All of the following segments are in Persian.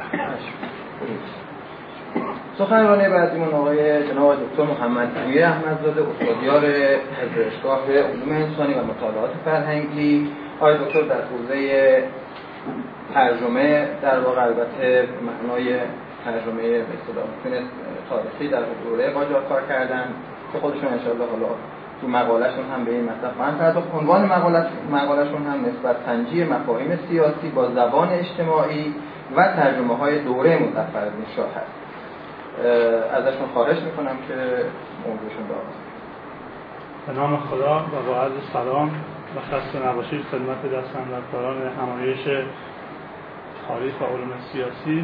سخنرانی بعدیمون آقای جناب دکتر محمد امیر احمدزاده، استادیار پژوهشگاه علوم انسانی و مطالعات فرهنگی. آقای دکتر در حوزه ترجمه در واقع البته معنای ترجمه به اصطلاح تاریخی در دوره قاجار کار کردن که خودشون ان شاءالله حالا تو مقالهشون هم به این مطلب خواهند پرداخت. عنوان مقالهشون هم نسبت سنجی مفاهیم سیاسی با زبان اجتماعی و ترجمه‌های دوره مظفرالدین‌شاه هست. ازشون خواهش میکنم که موضوعشون بگن. به نام خدا و با عرض سلام و خسته نباشید خدمت دستاندرکاران همایش تاریخ و علوم سیاسی.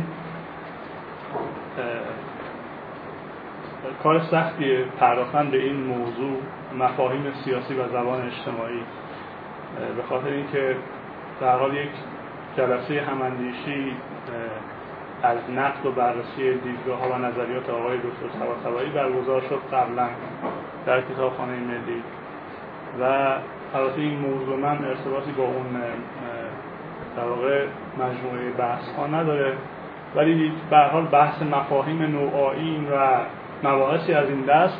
کار سختیه پرداختن به این موضوع مفاهیم سیاسی و زبان اجتماعی، به خاطر اینکه در حال یک جلسه هماندیشی از نقد و بررسی دیدگاه‌ها و نظریات آقای دکتر طباطبایی برگزار شد قبلا در کتابخانه ملی و البته این موضوع من ارتباطی با اون در واقع مجموعه بحث‌ها نداره، ولی به هر حال بحث مفاهیم نوع‌آیین و مباحثی از این دست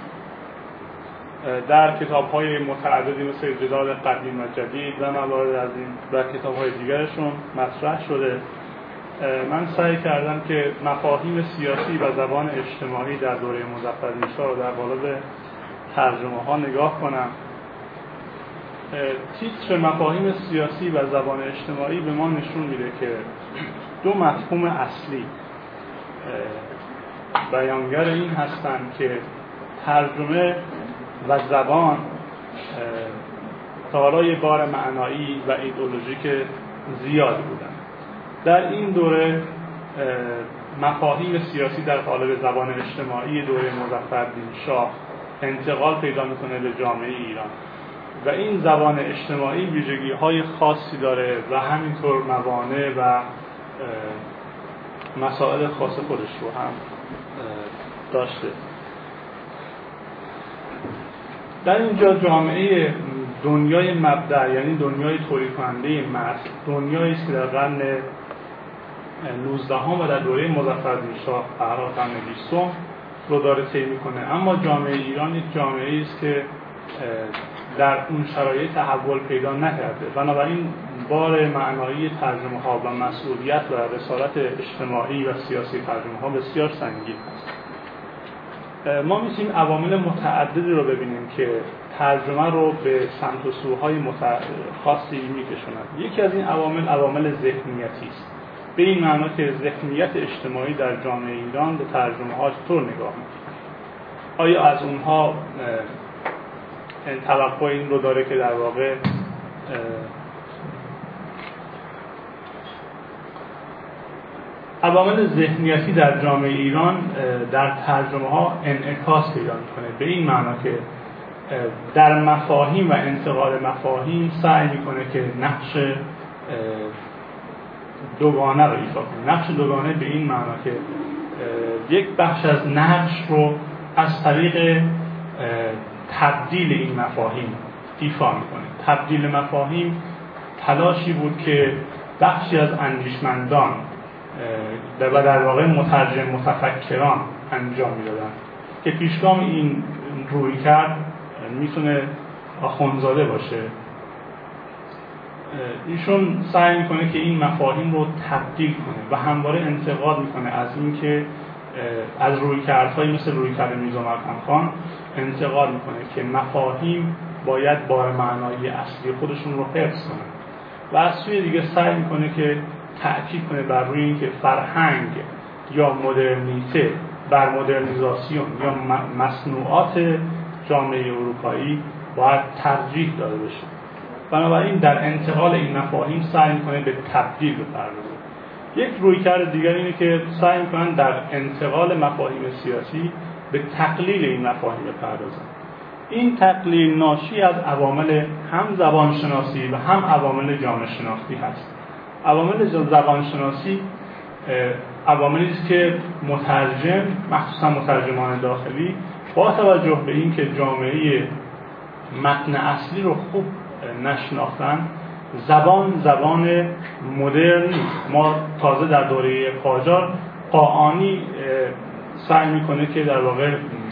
در کتاب‌های متعددی مثل جدال قدیم و جدید و موارد از این و کتاب‌های دیگرشون مطرح شده. من سعی کردم که مفاهیم سیاسی و زبان اجتماعی در دوره مظفرالدین‌شاه رو در قالب ترجمه‌ها نگاه کنم. تیتر مفاهیم سیاسی و زبان اجتماعی به ما نشون میده که دو مفهوم اصلی بیانگر این هستند که ترجمه و زبان دارای بار معنایی و ایدئولوژیک زیاد بودند. در این دوره مفاهیم سیاسی در قالب زبان اجتماعی دوره مظفرالدین‌شاه انتقال پیدا میکنه به جامعه ایران و این زبان اجتماعی ویژگی‌های خاصی داره و همینطور موانع و مسائل خاص خودش رو هم داشته. در اینجا جامعه دنیای مبدأ یعنی دنیای تولید کننده متن، دنیایی است که در قرن 19 و در دوره مظفرالدین‌شاه قرن 20 رو داره طی میکنه، اما جامعه ایران یک جامعه است که در اون شرایط تحول پیدا نکرده، بنابراین بار معنایی ترجمه ها و مسئولیت و رسالت اجتماعی و سیاسی ترجمه ها بسیار سنگین است. ما میتونیم عوامل متعددی رو ببینیم که ترجمه رو به سمت و سوهای خاصی میکشوند. یکی از این عوامل ذهنیتی است، به این معنا که ذهنیت اجتماعی در جامعه ایران به ترجمه ها چطور نگاه میکنه. آیا از اونها توقع این رو داره که در واقع عوامل ذهنیتی در جامعه ایران در ترجمه ها انعکاس پیدا میکنه، به این معنا که در مفاهیم و انتقال مفاهیم سعی میکنه که نقش دوگانه رو ایفا کنه. نقش دوگانه به این معنا که یک بخش از نقش رو از طریق تبدیل این مفاهیم ایفا میکنه. تبدیل مفاهیم تلاشی بود که بخشی از اندیشمندان و در واقع متفکران انجام میدادن که پیشگام این رویکرد میتونه آخوندزاده باشه. ایشون سعی میکنه که این مفاهیم رو تبدیل کنه و همواره انتقاد میکنه از این که از رویکردهایی مثل رویکرد میرزا ملهم خان انتقاد میکنه که مفاهیم باید بار معنایی اصلی خودشون رو حفظ کنن و از سوی دیگه سعی میکنه که تأکید کنه بر روی اینکه فرهنگ یا مدرنیته بر مدرنیزاسیون یا مصنوعات جامعه اروپایی باید ترجیح داده بشه. بنابراین در انتقال این مفاهیم سعی میکنه به تبدیل بپردازه. یک رویکرد دیگر اینه که سعی میکنن در انتقال مفاهیم سیاسی به تقلیل این مفاهیم بپردازن. این تقلیل ناشی از عوامل هم زبانشناسی و هم عوامل جامعه شناختی هست. عوامل زبانشناسی عواملی است که مترجم، مخصوصا مترجمان داخلی، با توجه به اینکه جامعه متن اصلی رو خوب نشناختن زبان مدرن نیست. ما تازه در دوره قاجار قاآنی سعی میکنه که در واقع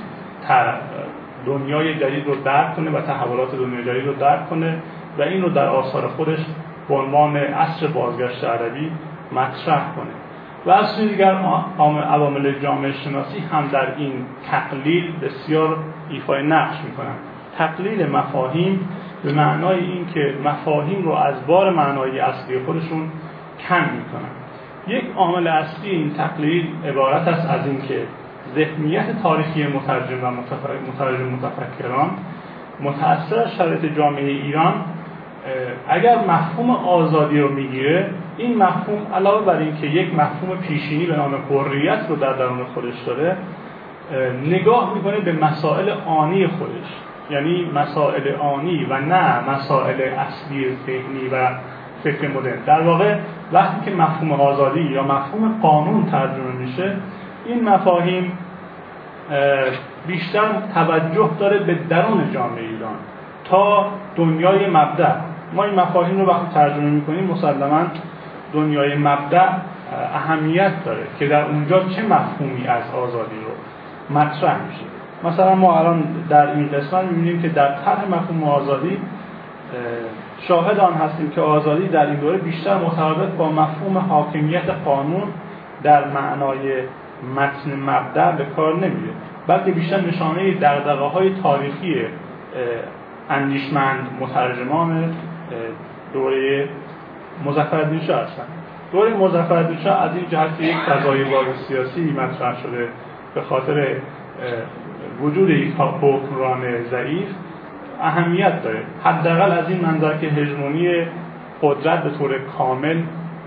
دنیای جدید رو درک کنه و تحولات دنیای جدید رو درک کنه و این رو در آثار خودش به عنوان عصر بازگشت ادبی مطرح کنه. و از سوی دیگر عوامل جامعه شناسی هم در این تقلیل بسیار ایفای نقش میکنن. تقلیل مفاهیم به معنای این که مفاهیم رو از بار معنایی اصلی خودشون کم میکنن. یک عامل اصلی این تقلیل عبارت است از این که ذهنیت تاریخی مترجم و متفکران متأثر از شرایط جامعه ایران اگر مفهوم آزادی رو میگیره، این مفهوم علاوه بر این که یک مفهوم پیشینی به نام حریت رو در درون خودش داره، نگاه میکنه به مسائل آنی خودش، یعنی مسائل آنی و نه مسائل اصلی ذهنی و فکر مدرن. در واقع وقتی که مفهوم آزادی یا مفهوم قانون ترجمه میشه، این مفاهیم بیشتر توجه داره به درون جامعه ایران تا دنیای مبدأ. ما این مفاهیم رو وقتی ترجمه میکنیم مسلماً دنیای مبدأ اهمیت داره که در اونجا چه مفهومی از آزادی رو مطرح میشه. مثلا ما الان در این قسمت میبینیم که در طرح مفهوم آزادی شاهد آن هستیم که آزادی در این دوره بیشتر مرتبط با مفهوم حاکمیت قانون در معنای متن مبدأ به کار نمیره، بلکه بیشتر نشانه دغدغه‌های تاریخی اندیشمند مترجمان دوره مظفرالدین شاه هستند. دوره مظفرالدین شاه از این جهت یک فضای واقع سیاسی مطرح شده به خاطر وجود یک حکمران ضعیف اهمیت داره، حداقل از این منظر که هژمونی قدرت به طور کامل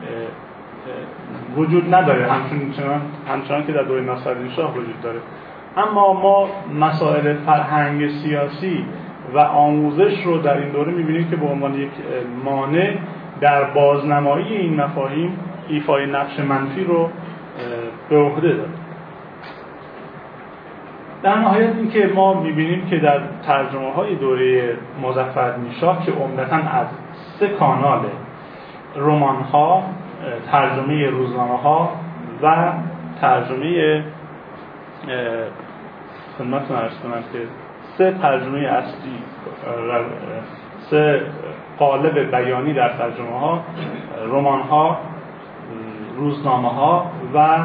وجود نداره، همچنان که در دوره ناصرالدین شاه وجود داره. اما ما مسائل فرهنگ سیاسی و آموزش رو در این دوره می‌بینیم که به عنوان یک مانع در بازنمایی این مفاهیم ایفای نقش منفی رو به عهده داره. در نهایت این که ما می‌بینیم که در ترجمه‌های دوره مظفرالدین شاه که عمدتاً از 3 کانال رمان‌ها، ترجمه روزنامه‌ها و ترجمه خدمتتون عرض کنم که 3 ترجمه اصلی، 3 قالب بیانی در ترجمه‌ها، رمان‌ها، روزنامه‌ها و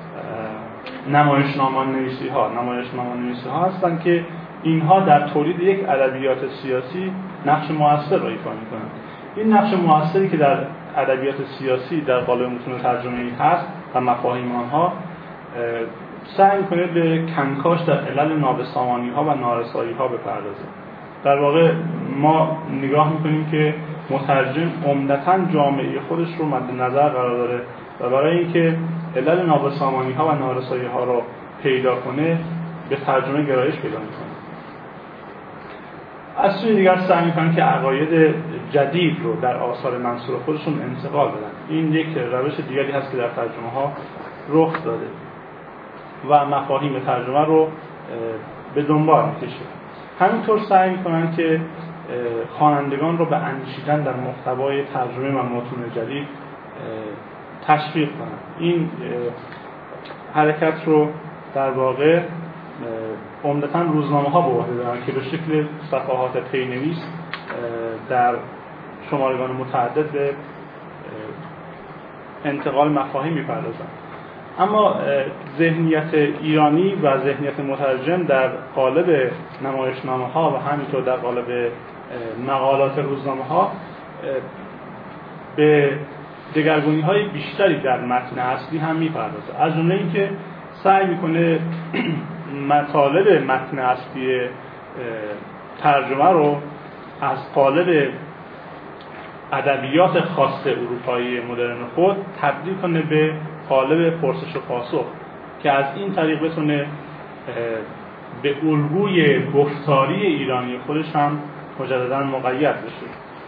نمایشنامه‌نویسی‌ها هستند که اینها در تولید یک ادبیات سیاسی نقش مؤثر را ایفا می‌کنند. این نقش مؤثری که در ادبیات سیاسی در قالب متون ترجمه‌ای هست و مفاهیم آنها سعی می‌کنه به کنکاش در علل نابسامانی‌ها و نارسایی‌ها بپردازه. در واقع ما نگاه می‌کنیم که مترجم عمدتاً جامعه خودش رو مد نظر قرار داره و برای اینکه علل نابسامانی‌ها و نارسایی‌ها رو پیدا کنه به ترجمه گرایش پیدا می‌کنه. از سوی دیگر سعی می‌کنن که عقاید جدید رو در آثار منصور خودشون انتقال بدن. این یک روش دیگری هست که در ترجمه‌ها رخ داده و مفاهیم ترجمه رو به دنبال می‌کشه. همینطور سعی می‌کنن که خوانندگان رو به اندیشیدن در محتوای ترجمه و متون جدید تشویق کنن. این حرکت رو در واقع عمدتاً روزنامه‌ها به عهده دارن که به شکل صفحات پینویس در شمارگان متعدد به انتقال مفاهیم می‌پردازن. اما ذهنیت ایرانی و ذهنیت مترجم در قالب نمایشنامه‌ها و همینطور در قالب مقالات روزنامه‌ها به دگرگونی‌های بیشتری در متن اصلی هم می‌پردازه. از جمله اینکه سعی می‌کنه مطالب متن اصلی ترجمه رو از قالب ادبیات خاص اروپایی مدرن خود تبدیل کنه به قالب پرسش و پاسخ که از این طریق بتونه به الگوی گفتاری ایرانی خودش هم مجدداً مقید بشه.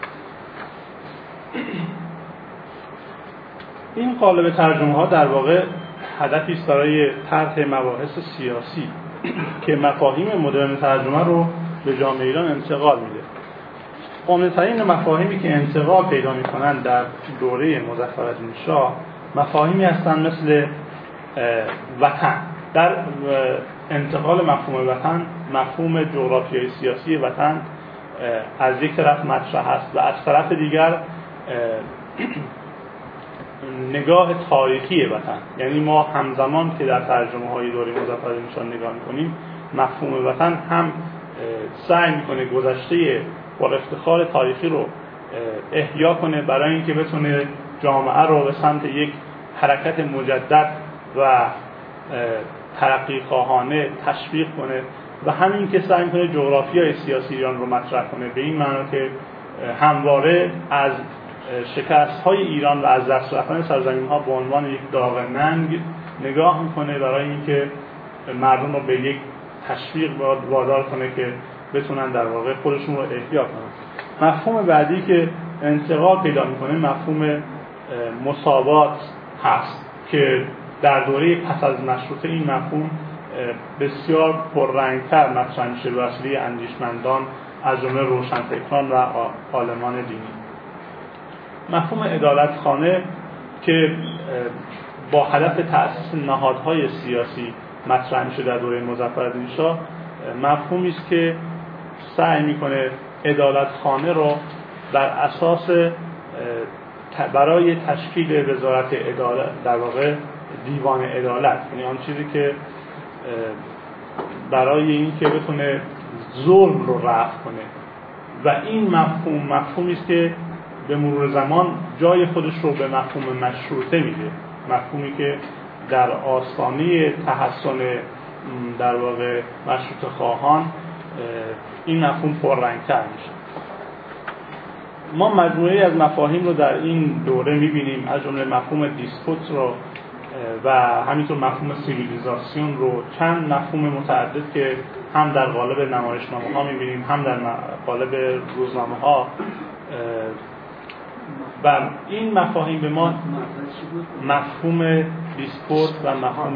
این قالب ترجمه ها در واقع هدفی است برای طرح مباحث سیاسی که مفاهیم مدرن ترجمه رو به جامعه ایران انتقال میده. عمده‌ترین مفاهیمی که انتقال پیدا می‌کنند در دوره مظفرالدین شاه مفاهیمی هستند مثل وطن. در انتقال مفهوم وطن، مفهوم جغرافیای سیاسی وطن از یک طرف مطرح است و از طرف دیگر نگاه تاریخی وطن. یعنی ما همزمان که در ترجمه‌های دوره مظفرالدین شاه نگاه می‌کنیم، مفهوم وطن هم سعی می‌کنه گذشته با افتخار تاریخی رو احیا کنه برای اینکه بتونه جامعه رو به سمت یک حرکت مجدد و ترقی خواهانه تشویق کنه و همین که سعی کنه جغرافیای سیاسی ایران رو مطرح کنه، به این معنی که همواره از شکست‌های ایران و از دست رفتن سرزمین‌ها به عنوان یک داغ ننگ نگاه میکنه برای اینکه مردم رو به یک تشویق وادار کنه که بتونن در واقع خودشون رو احیا کنن. مفهوم بعدی که انتقال پیدا میکنه مفهوم مساوات هست که در دوره پس از مشروطه این مفهوم بسیار پررنگ‌تر مطرح میشه به وسیله اندیشمندان از جمله روشنفکران و عالمان دینی. مفهوم عدالتخانه که با هدف تأسیس نهادهای سیاسی مطرح میشه در دوره مظفرالدین شاه، مفهومی است که سعی میکنه عدالتخانه رو بر اساس برای تشکیل وزارت عدالت، در واقع دیوان عدالت، یعنی آن چیزی که برای این که بتونه ظلم رو رفع کنه و این مفهومی است که به مرور زمان جای خودش رو به مفهوم مشروطه میده، مفهومی که در آستانه تحسن در واقع مشروطه خواهان این مفهوم پررنگ‌تر میشه. ما مجموعه‌ای از مفاهیم رو در این دوره میبینیم، از جمله مفهوم دیسپوت رو و همینطور مفهوم سیویلیزاسیون رو، چند مفهوم متعدد که هم در قالب نمایشنامه‌ها میبینیم هم در قالب روزنامه‌ها و این مفاهیم به ما مفهوم دیسپورت و مفهوم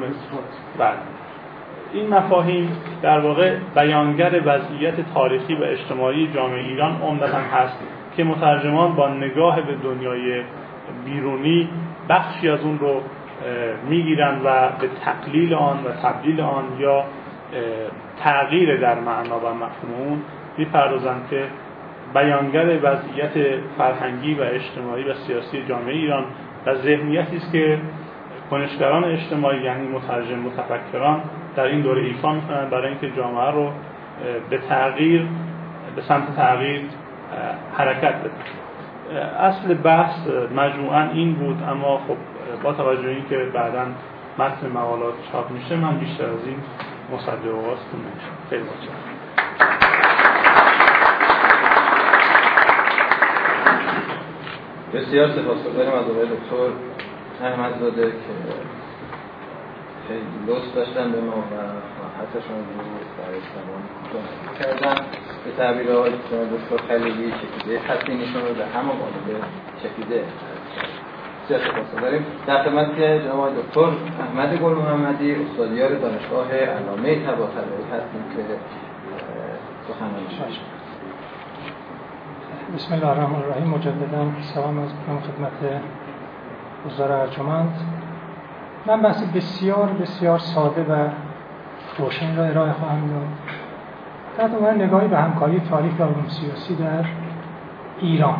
این مفاهیم در واقع بیانگر وضعیت تاریخی و اجتماعی جامعه ایران عمدتاً هست که مترجمان با نگاه به دنیای بیرونی بخشی از اون رو میگیرن و به تقلیل آن و تبدیل آن یا تغییر در معنا و مفهوم اون میپردازند که بیانگر وضعیت فرهنگی و اجتماعی و سیاسی جامعه ایران و ذهنیتی است که کنشگران اجتماعی یعنی مترجم متفکران در این دوره ایفا میکنند برای اینکه جامعه رو به تغییر، به سمت تغییر حرکت بده. اصل بحث مجموعاً این بود، اما خب با توجه به اینکه بعداً متن مقالات چاپ میشه من بیشتر از این مصدق واسطون نمیشم. خیلی متشکرم. بسیار سپاسگزاریم از آقای دکتر احمدزاده که خیلی لطف داشتن به ما و راحتشون رو برای زمان کردن. به تعبیر آقای دکتر خلیلی چکیده تصمیمشون رو به همه قالب چکیده. بسیار سپاسگزاریم. در خدمت جناب آقای دکتر احمد گل محمدی استادیار دانشگاه علامه طباطبایی هستیم که سخنرانی شما. بسم الله الرحمن الرحیم. مجددا سلام از خدمت حضار ارجمند. من بحث بسیار بسیار ساده و روشن را ارائه خواهم داد. در واقع نگاهی به همکاری تاریخ و علوم سیاسی در ایران.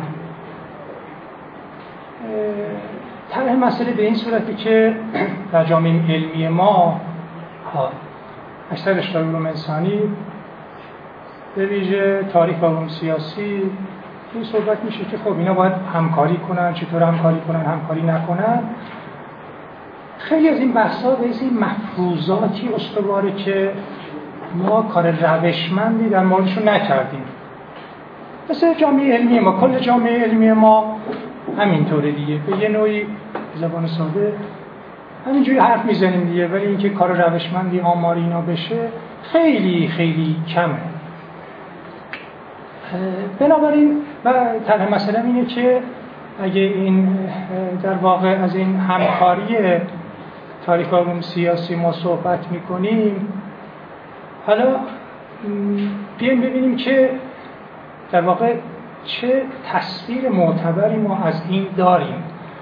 طرح مسئله به این صورتی که در جامعه علمی ما اکثر رشته علوم انسانی به ویژه تاریخ و علوم سیاسی این صحبت میشه که خب اینا باید همکاری کنن، چطور همکاری کنن، همکاری نکنن. خیلی از این بحث‌ها به این مفروضاتی استواره که ما کار روشمندی در موردشون نکردیم. مثل جامعه علمی ما، کل جامعه علمی ما همینطوره دیگه، به یه نوعی زبان ساده همینجوری حرف میزنیم دیگه، ولی اینکه کار روشمندی آماری اینا بشه خیلی خیلی کمه. بنابراین طرح مسئله اینه که اگه این در واقع از این همکاری تاریخ و علوم سیاسی ما صحبت میکنیم، حالا بیایم ببینیم که در واقع چه تصویر معتبری ما از این داریم،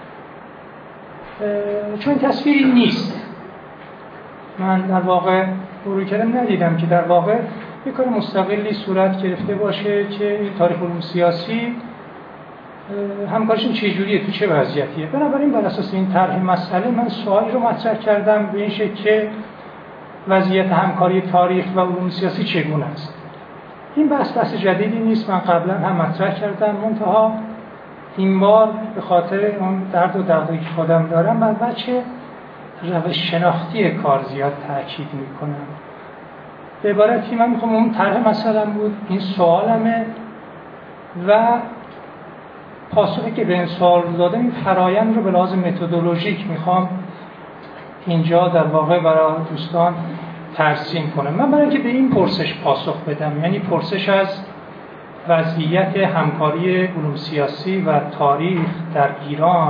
چون تصویری نیست. من در واقع رویکردم ندیدم که در واقع یک کار مستقلی صورت گرفته باشه که تاریخ علوم سیاسی همکارشون چجوریه، تو چه وضعیتیه. بنابراین بر اساس این طرح مسئله من سوالی رو مطرح کردم به این شکل که وضعیت همکاری تاریخ و علوم سیاسی چگونه است. این بحث جدیدی نیست، من قبلا هم مطرح کردم، منتها این بار به خاطر اون درد و دغدغه‌ای که خودم دارم بر بچه روش شناختی کار زیاد تاکید میکنم. به عبارتی من میخوام اون طرح مثلا بود، این سوالمه و پاسخی که به این سوال دادم این فرایند رو به لحاظ متدولوژیک میخوام اینجا در واقع برای دوستان ترسیم کنم. من برای اینکه به این پرسش پاسخ بدم، یعنی پرسش از وضعیت همکاری علوم سیاسی و تاریخ در ایران،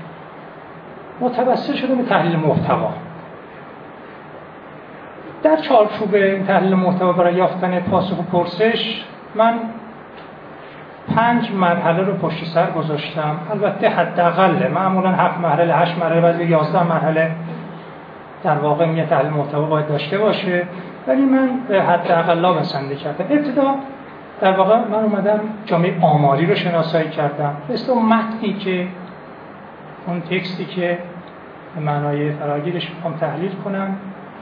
متوسل شده به تحلیل محتوا. در چارچوب این تحلیل محتوا برای یافتن پاسخ و پرسش من 5 مرحله رو پشت سر گذاشتم. البته حداقل معمولا 7 مرحله، 8 مرحله، بعضی 11 مرحله در واقع یه تحلیل محتوا باید داشته باشه، ولی من به حداقل بسنده کردم. ابتدا در واقع من اومدم جامعه آماری رو شناسایی کردم، مثل اون متنی که اون تکستی که به معنای فراگیرش میخوام تحلیل کنم.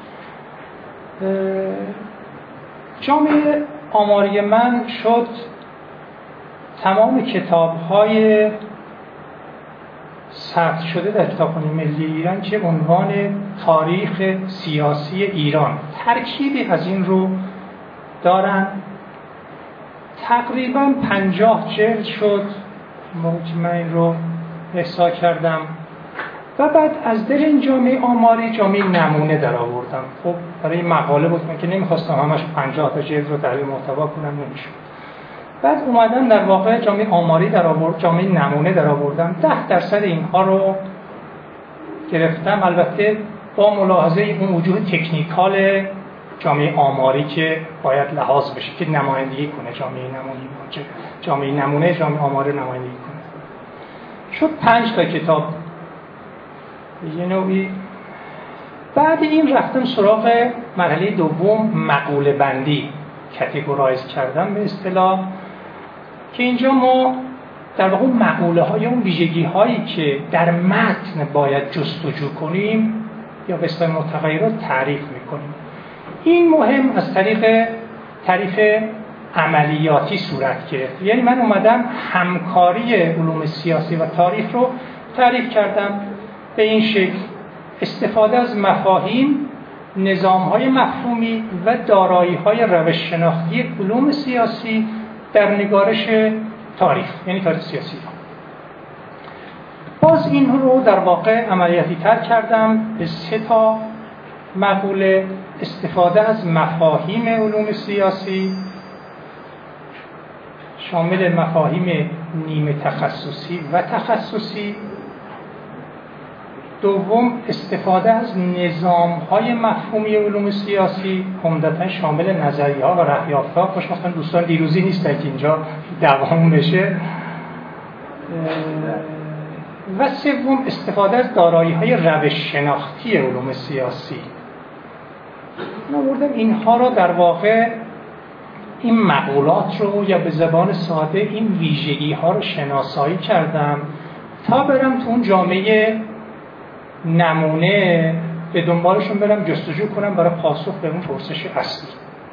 جامعه آماری من شد تمام کتاب‌های ثبت شده در کتابخانه ملی ایران که عنوان تاریخ سیاسی ایران ترکیبی از این رو دارن. تقریباً 50 جلد شد موقعی که من این رو احصا کردم و بعد از دل این جامعه آماری جامعه نمونه در آوردم. خب برای این مقاله بود، من که نمیخواستم همش 50 تا جلد رو تحلیل محتوا کنم، نمیشد. بعد اومدم در واقع جامعه آماری در آورد، جامعه نمونه در آوردم. 10% اینها رو گرفتم، البته با ملاحظه اون وجوه تکنیکال جامعه آماری که باید لحاظ بشه که نمایندگی کنه جامعه نمونه جامعه آماری نمایندگی کنه. شد 5 تا کتاب یه نوعی. بعد این رفتم سراغ مرحله دوم، مقوله بندی، کاتگورایز کردم به اصطلاح، که اینجا ما در واقع مقوله های اون ویژگی هایی که در متن باید جستجو کنیم یا به اصطلاح متغیرات تعریف میکنیم. این مهم از طریق تعریف عملیاتی صورت گرفت. یعنی من اومدم همکاری علوم سیاسی و تاریخ رو تعریف کردم به این شکل: استفاده از مفاهیم، نظام‌های مفهومی و دارایی‌های روش شناختی علوم سیاسی در نگارش تاریخ، یعنی تاریخ سیاسی. باز این رو در واقع عملیاتی تر کردم به 3 تا مقوله: استفاده از مفاهیم علوم سیاسی شامل مفاهیم نیمه تخصصی و تخصصی. دوم، استفاده از نظام‌های مفهومی علوم سیاسی عمدتاً شامل نظریه‌ها و رهیافت‌ها. خوشبختانه دوستان دیروزی نیستن که اینجا دوام بشه. و سوم، استفاده از دارایی‌های روش شناختی علوم سیاسی. من آوردم اینها را در واقع، این مقولات رو یا به زبان ساده این ویژگی‌ها رو شناسایی کردم تا برم تو اون جامعه نمونه به دنبالشون برم جستجو کنم برای پاسخ به اون پرسش اصلی.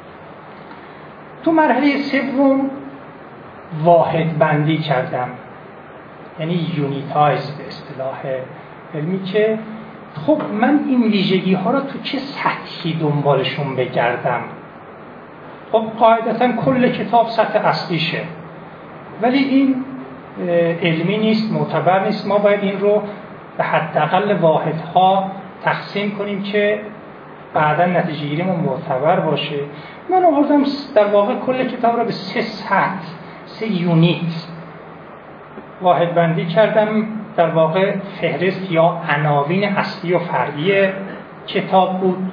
تو مرحله سوم واحد بندی کردم، یعنی یونیتایز به اصطلاح علمی، که خب من این ویژگی ها رو تو چه سطحی دنبالشون بگردم. خب قاعدتا کل کتاب سطح اصلیشه، ولی این علمی نیست، معتبر نیست. ما باید این رو به حداقل واحدها تقسیم کنیم که بعدا نتیجه گیریمون معتبر باشه. من آوردم در واقع کل کتاب رو به 3 سطح، 3 یونیت واحد بندی کردم. در واقع فهرست یا عناوین اصلی و فرعی کتاب بود،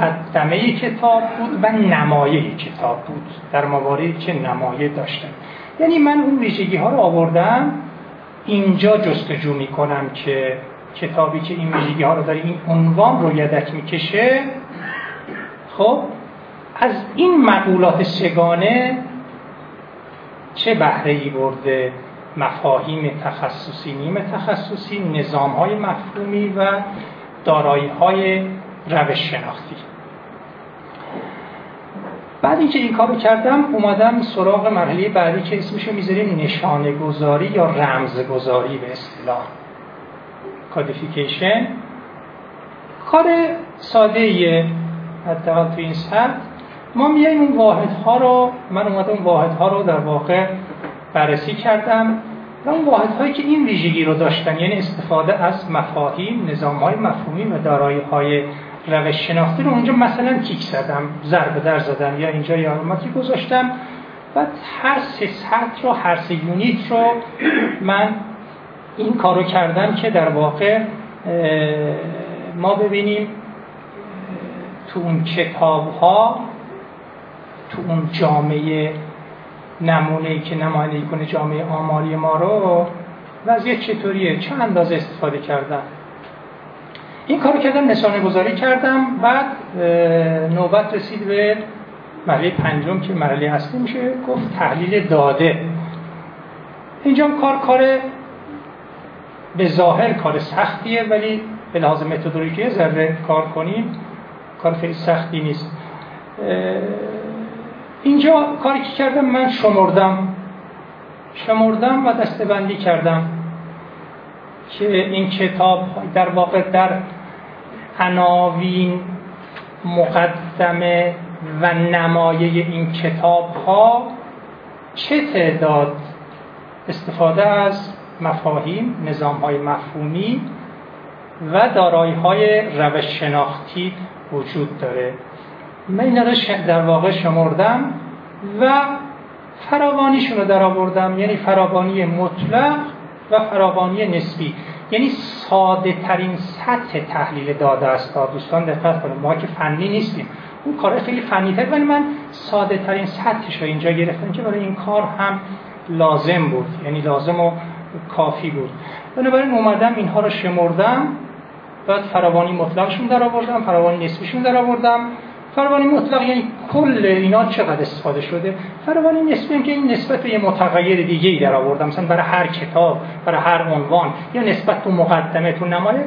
مقدمه کتاب بود و نمایه کتاب بود، در مواردی که نمایه داشتن. یعنی من اون ویژگی ها رو آوردم اینجا جستجو میکنم که کتابی که این ویژگی ها رو داره، این عنوان رو یدک میکشه، خب از این مقولات سگانه چه بهره‌ای برده؟ مفاهیم تخصصی، نیمه تخصصی، نظام‌های مفهومی و دارایی‌های روش شناختی. بعد اینکه این کارو کردم اومدم سراغ مرحله بعدی که اسمشو میذاریم نشانه گذاری یا رمز گذاری به اصطلاح، کادیفیکیشن. کار ساده‌ایه حداقل تو این سطح. ما میایم اون واحدها رو، من اومدم اون واحدها رو در واقع بررسی کردم و اون واحدهایی که این ویژگی رو داشتن، یعنی استفاده از مفاهیم، نظام‌های مفهومی و دارایی‌های روش شناختی رو اونجا مثلا تیک زدم، ضرب در زدم یا اینجا یا علامتی گذاشتم. بعد هر سه سطح رو، هر سه یونیت رو من این کارو کردم که در واقع ما ببینیم تو اون کتاب‌ها، تو اون جامعه نمونه‌ای که نمایندگی کنه جامعه آماری ما رو، وضعیت چطوریه، چه اندازه استفاده کردم. این کارو کردم، نشانه گذاری کردم. بعد نوبت رسید به مرحله پنجم که مرحله اصلی میشه گفت تحلیل داده. اینجا کار به ظاهر کار سختیه، ولی به لحاظ متدولوژی ذره کار کنیم کار خیلی سختی نیست. اینجا کاری که کردم من شمردم و دسته‌بندی کردم که این کتاب در واقع در عناوین، مقدمه و نمایه این کتاب ها چه تعداد استفاده از مفاهیم، نظام های مفهومی و دارایی های روش شناختی وجود داره. من اینا رو در واقع شمردم و فراوانیشون رو در آوردم، یعنی فراوانی مطلق و فراوانی نسبی. یعنی ساده ترین سطح تحلیل داده است. دوستان دقت کنید، ما که فنی نیستیم، اون کار خیلی فنی تر، ولی من ساده ترین سطحش رو اینجا گرفتم که برای این کار هم لازم بود، یعنی لازم و کافی بود. بنابراین اومدم اینها رو شمردم، بعد فراوانی مطلقشون در آوردم، فراوانی نسبیشون در آوردم. فراوانی مطلق یعنی کل اینا چقدر استفاده شده. فراوانی نسبی هم که این نسبت به یه متغیر دیگه‌ای در آوردم، مثلا برای هر کتاب، برای هر عنوان، یا نسبت تو مقدمه، تو نمایه.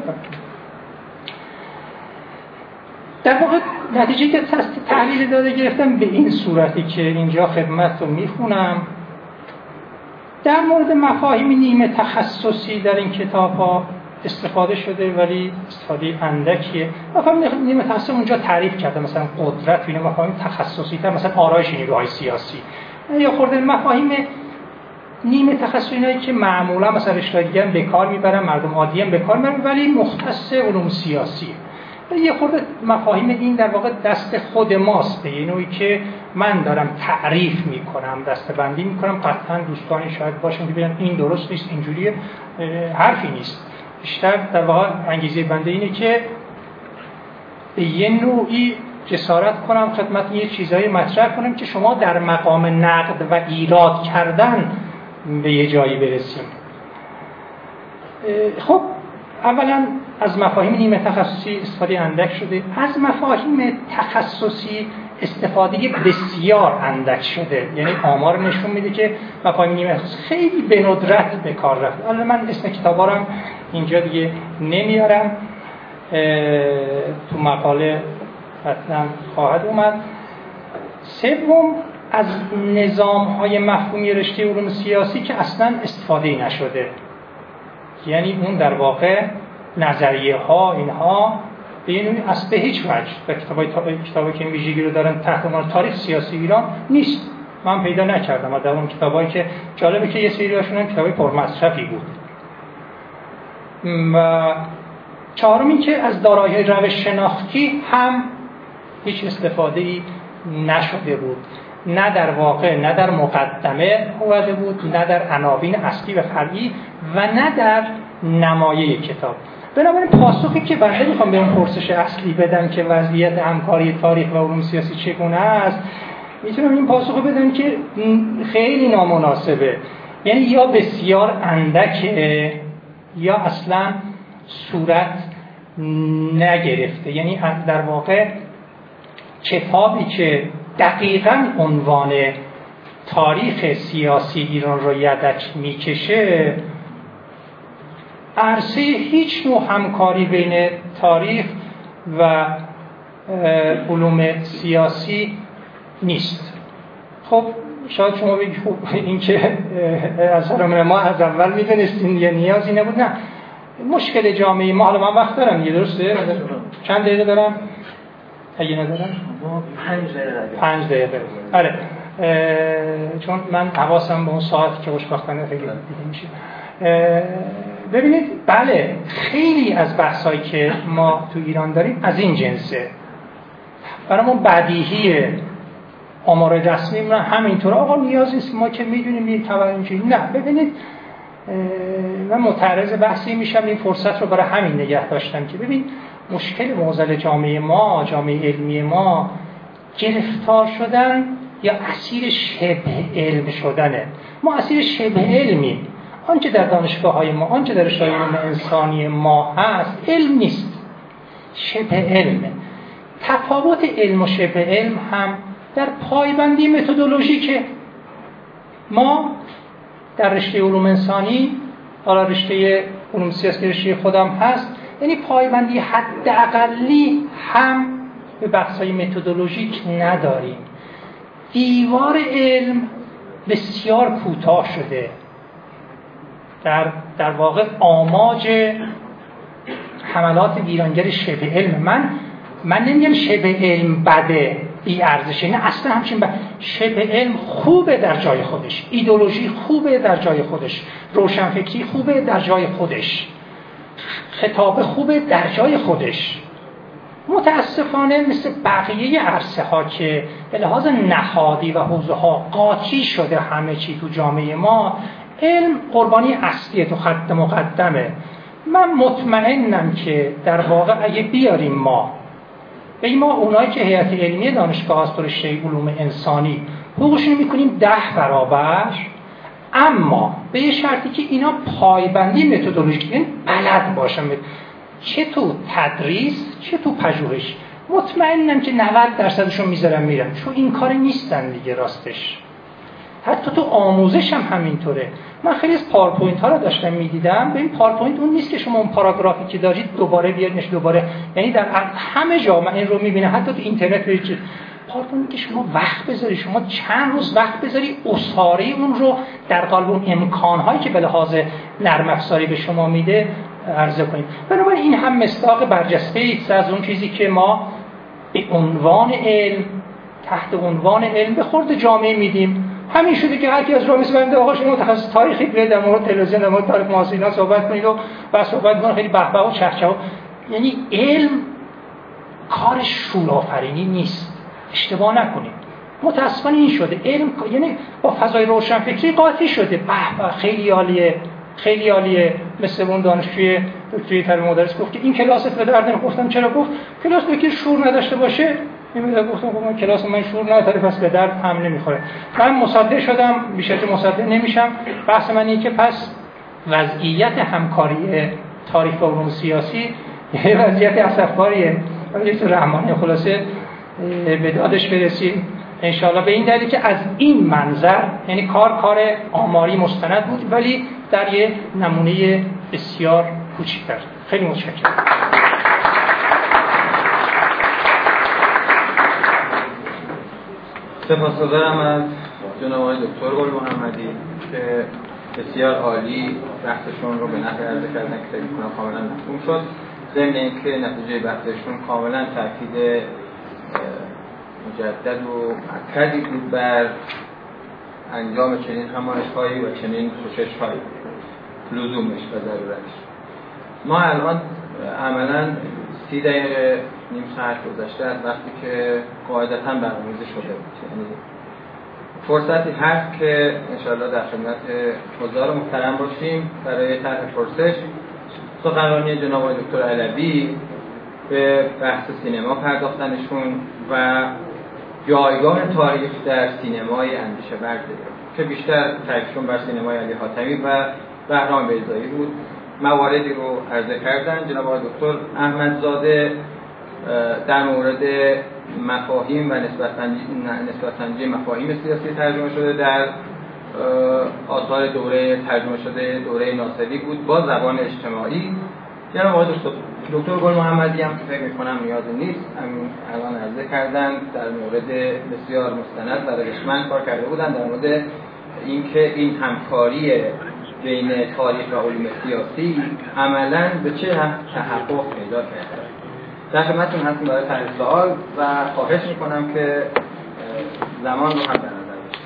در واقع نتیجه که تحلیل داده گرفتم به این صورتی که اینجا خدمت رو میخونم. در مورد مفاهیم نیمه تخصصی در این کتاب‌ها استفاده شده، ولی استفاده اندکیه. مفاهیم نیمه تخصصی اونجا تعریف کرده، مثلا قدرت، اینا مفاهیم تخصصی تر، مثلا آرایش نیروهای سیاسی. یا خورده مفاهیم نیمه تخصصی اینایی که معمولا مثلا رشته دیگه هم به کار میبرن، مردم عادی هم به کار میبرن، ولی مختص علوم سیاسی. یه خورده مفاهیم این در واقع دست خود ماست، یه نوعی که من دارم تعریف میکنم، دسته‌بندی میکنم. قطعا دوستانی شاید باشن که بگن این درست نیست، اینجوریه، حرفی نیست. بیشتر در واقع انگیزه بنده اینه که به یه نوعی جسارت کنم خدمت یه چیزایی مطرح کنم که شما در مقام نقد و ایراد کردن به یه جایی برسیم. خب اولا از مفاهیم نیمه تخصصی استفاده اندک شده، از مفاهیم تخصصی استفاده بسیار اندک شده. یعنی آمار نشون میده که مفاهیم نیمه تخصصی خیلی به ندرت به کار رفت. حالا من اسم کتابا رو اینجا دیگه نمیارم، تو مقاله حتما خواهد اومد. سوم، از نظام‌های مفهومی رشته علوم سیاسی که اصلا استفاده نشده، یعنی اون در واقع نظریه ها اینها به این نوعی اصلا به هیچ وجه کتابایی که این ویژگی رو دارن تحت عنوان تاریخ سیاسی ایران نیست. من پیدا نکردم. در اون کتابایی که جالبه که یه سریاشون هم کتابای پرمصرفی بود. و چهارم این که از دارایی‌های روش شناختی هم هیچ استفاده‌ای نشده بود. نه در واقع، نه در مقدمه اومده بود، نه در عناوین اصلی و فرعی و نه در نمایه کتاب. بنابراین پاسخی که بنده میخوام به اون پرسش اصلی بدم که وضعیت همکاری تاریخ و علوم سیاسی چگونه است، میتونم این پاسخو بدم که خیلی نامناسبه، یعنی یا بسیار اندکه یا اصلا صورت نگرفته. یعنی در واقع کتابی که دقیقاً عنوان تاریخ سیاسی ایران رو یدک میکشه، عرصه هیچ نوع همکاری بین تاریخ و علوم سیاسی نیست. خب شاید شما بگید این که اثر ما از اول میدونستین یه نیازی نبود. نه، مشکل جامعه ما، حالا من وقت دارم یه درسته؟ چند دقیقه دارم؟ اگه ندارم؟ 5 دقیقه. آره، چون من حواسم به اون ساعت که خوشبختانه خیلی دیده میشه. ببینید، بله خیلی از بحثایی که ما تو ایران داریم از این جنسه. برامون بدیهیه، آمار رسمی من همینطور آقا نیاز نیست ما که میدونیم یه توجهی. نه، ببینید من معترض بحثی میشم، این فرصت رو برای همین نگه داشتم که ببین مشکل معضل جامعه ما، جامعه علمی ما، گرفتار شدن یا اسیر شبه علم شدنه. ما اسیر شبه علمیم. آنچه در دانشگاه‌های ما، آنچه در رشته علوم انسانی ما هست علم نیست، شبه علمه. تفاوت علم و شبه علم هم در پایبندی متدولوژیکه. ما در رشته علوم انسانی، حالا رشته علوم سیاسی که رشته خودم هست، یعنی پایبندی حداقلی هم به بحث‌های متدولوژیک نداریم. دیوار علم بسیار کوتاه شده. در واقع آماج حملات ویرانگر شبه علم، من نمیگم شبه علم بده، بی ارزشه، نه اصلا همچین شبه علم خوبه در جای خودش، ایدئولوژی خوبه در جای خودش، روشنفکری خوبه در جای خودش، خطاب خوبه در جای خودش. متاسفانه مثل بقیه عرصه ها که به لحاظ نهادی و حوزه ها قاطی شده همه چی تو جامعه ما، علم قربانی اصلیه، تو خط مقدمه. من مطمئنم که در واقع اگه بیاریم ما اونایی که هیئت علمی دانشگاه هست رشته علوم انسانی حقوقشون میکنیم 10 برابر، اما به یه شرطی که اینا پایبندی متدولوژیک یعنی بلد باشن، چه تو تدریس چه تو پژوهش. مطمئنم که 90%شون میذارن میرن، چون این کار نیستن دیگه راستش. حتی تو آموزش هم همینطوره. من خیلی از پاورپوینت ها رو داشتم میدیدم. ببین پاورپوینت اون نیست که شما اون پاراگرافی که دارید دوباره بیارینش دوباره، یعنی در همه جا من این رو میبینم، حتی تو اینترنت برید پاورپوینت که شما وقت بذاری، شما چند روز وقت بذاری اساره اون رو در قالب اون امکانهایی که به لحاظ نرم افزاری به شما میده عرضه کنید. بنابراین این هم مصداق برجسته است از اون چیزی که ما به عنوان علم، تحت عنوان علم به خورد جامعه میدیم. همین شده که هر کی از راه میسپرند آقا شما متخصص تاریخی بیاید در مورد تلویزیون، در مورد تاریخ معاصر اینا صحبت کنید و بس صحبت کنید خیلی بهبه و چهچه. یعنی علم کار شورآفرینی نیست، اشتباه نکنید. متاسفانه این شده علم یعنی با فضای روشنفکری قاطی شده. به خیلی عالیه، خیلی عالیه. مثل اون دانشجوی دکتری تربیت مدرس گفت که این کلاس به درد نمیخوره. گفتم چرا؟ گفت کلاس که شور نداشته باشه. من گفتم من کلاس من شور نداره پس به درد هم نمیخوره. من مصدق شدم، بیشتر مصدق نمیشم. بحث من اینه که پس وضعیت همکاری تاریخ و علوم سیاسی یه وضعیت اسفباریه. ولی رحمانی خلاصه به دادش برسیم ان شاءالله، به این دلیل که از این منظر یعنی کار آماری مستند بود ولی در یه نمونه بسیار کوچیک‌تر. خیلی متشکرم. سپاسگزارم از جناب آقای دکتر گل محمدی که بسیار عالی بحثشون رو به نحوی عرضه کردن که فکر می‌کنم کاملا مفهوم شد. ضمن اینکه نتیجه بحثشون کاملا تاکید مجدد و مؤکدی بود بر انجام چنین همایش‌هایی و چنین کوشش‌هایی، لزومش و ضرورتش. ما الان عملاً 30 دقیقه نیم ساعت گذشته از وقتی که قاعدتاً برنامه‌ریزی شده بود. یعنی فرصتی هست که انشاءالله در خدمت حضار محترم باشیم برای طرح پرسش. سخنرانی جناب آقای دکتر علوی به بحث سینما پرداختنشون و جایگاه تاریخ در سینمای اندیشه ورزه که بیشتر تاکیدشون بر سینمای علی حاتمی و بهرام بیضایی بود. مواردی رو عرضه کردن. جناب آقای دکتر احمدزاده در مورد مفاهیم و نسبت سنجی مفاهیم سیاسی ترجمه شده در آثار دوره ترجمه شده دوره ناصری بود با زبان اجتماعی. جناب آقای دکتر گل محمدی هم که فکر می‌کنم نیازی نیست، همین الان عرضه کردن، در مورد بسیار مستند و ارزشمند کار کرده بودن در مورد اینکه این همکاری بین تاریخ و علوم سیاسی عملاً به چه تحقق پیدا کرده. در خدمتتون هستم برای طرح سوال و خواهش می‌کنم که زمان رو هم در نظر بگیرید.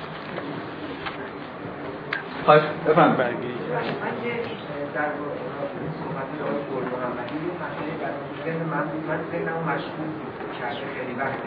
خواهش بفرمایید. من در صحبت آقای گل محمدی یه مسئله برای من ذهنمو مشغول کرده خیلی وقته.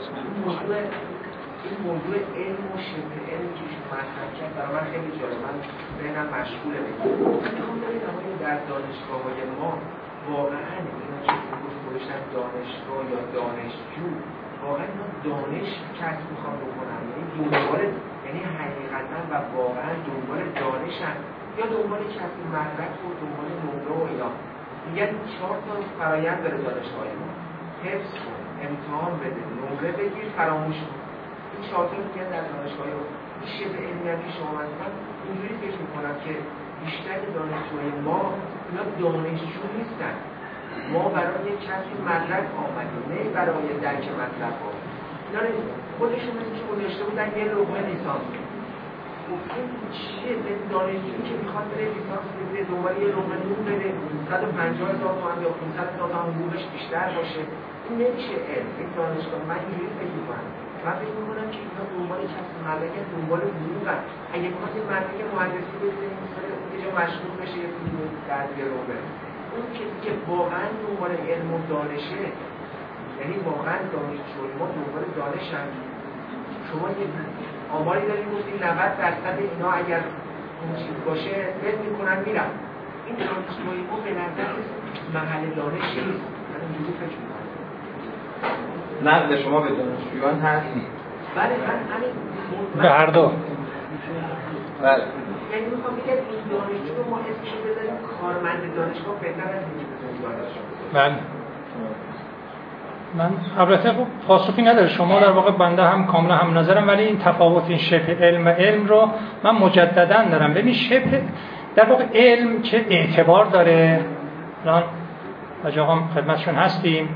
این موضوع علم و شبه علم که ایشون مطرح کرد برای من خیلی جالب، من ذهنم مشغوله بگیم. من میخوام ببینم در دانشگاه‌های ما واقعا اینا که گذاشتن دانشگاه یا دانشجو واقعا اینا دانش کسب میخوان بکنن، یعنی دنبال، یعنی حقیقتا و واقعا دنبال دانشن یا دنبال کسب مدرک و دنبال نمره و اینا. میگن 4 تا فرآیند داره دانشگاه ما: حفظ کن، امتحان بده، نمره بگیر، فراموش کن. این 4 تا میگن در دانشگاه ما. این شبه علمیت که شما من اینجوری فکر میکنم که بیشتر دانشجوی ما اینا دانشجو نیستن. ما برای کسب مدرک آمدیم، نه برای درک مطلب ها. اینا خودشون مثل که گذاشته بودن یه لقمه لیسانس. این چیه؟ دانشجویی که میخواد بره لیسانس بگیره دنبال یه لقمه نون بده 150,000 تومان یا 500,000 تومان حقوقش بیشتر باشه، این نمیشه علم. این دانشگاه من اینجوری فکر میکنم. من فکر میکنم که اینا دنبال کسب مدرک، دنبال حقوقن. اگه میخواد یه مدرک مهندسی بگیره یه جا مشغول بشه یه فیلم در بیاره بره، اون کسی که واقعا دنبال علم و دانشه، یعنی واقعا دانشجوی ما دنبال دانشن. شما یه آماری دارید گفتید 90% اینا اگر اون چیز باشه بد میکنن میرن. این دانشجوی ما به نظر محل دانش نیست. من اینجوری فکر میکنم. نقد شما به دانشجویان هست؟ بله من همین به هر دو. بله. یعنی میخوام بگم این دانشجو رو ما اسمش رو بذاریم کارمند دانشگاه بهتر از این دانشجو. بله. من البته پاسخی نداره، شما در واقع بنده هم کاملا هم نظرم، ولی این تفاوت این شبه علم و علم رو من مجددا دارم. ببین شبه در واقع علم که اعتبار داره، الان آقا هم خدمتشون هستیم.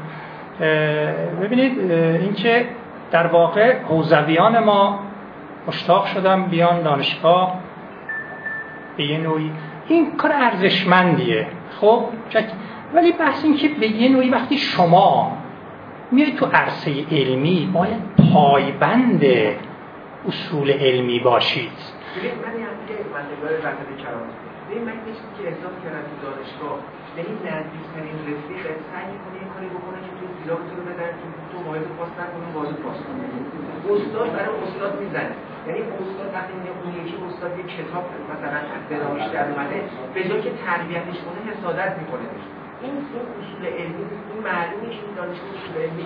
ببینید این که در واقع حوزویان ما مشتاق شدن بیان دانشگاه به یه نوعی، این کار ارزشمندیه خب، ولی بحث این که به یه نوعی وقتی شما میای تو عرصه علمی باید پایبند اصول علمی باشید. ببین من یه همچه مندگار رفت کرام ببین من یه چیزی که احساس کردم تو دانشگاه، یعنی نزدیکترین رفیق سعی می‌کنه یه کاری بکنه که تو دیلابتون رو بدن تو واحد پاس نکنه، واحد پاس کنه. استاد برای استاد میزنه، یعنی استاد وقتی میگه اون یکی استاد یه کتاب مثلا به نامش در اومده، به جای که تربیتش کنه حسادت می‌کنه. این اصول علمی این معلومه که این دانشگاه اصول علمی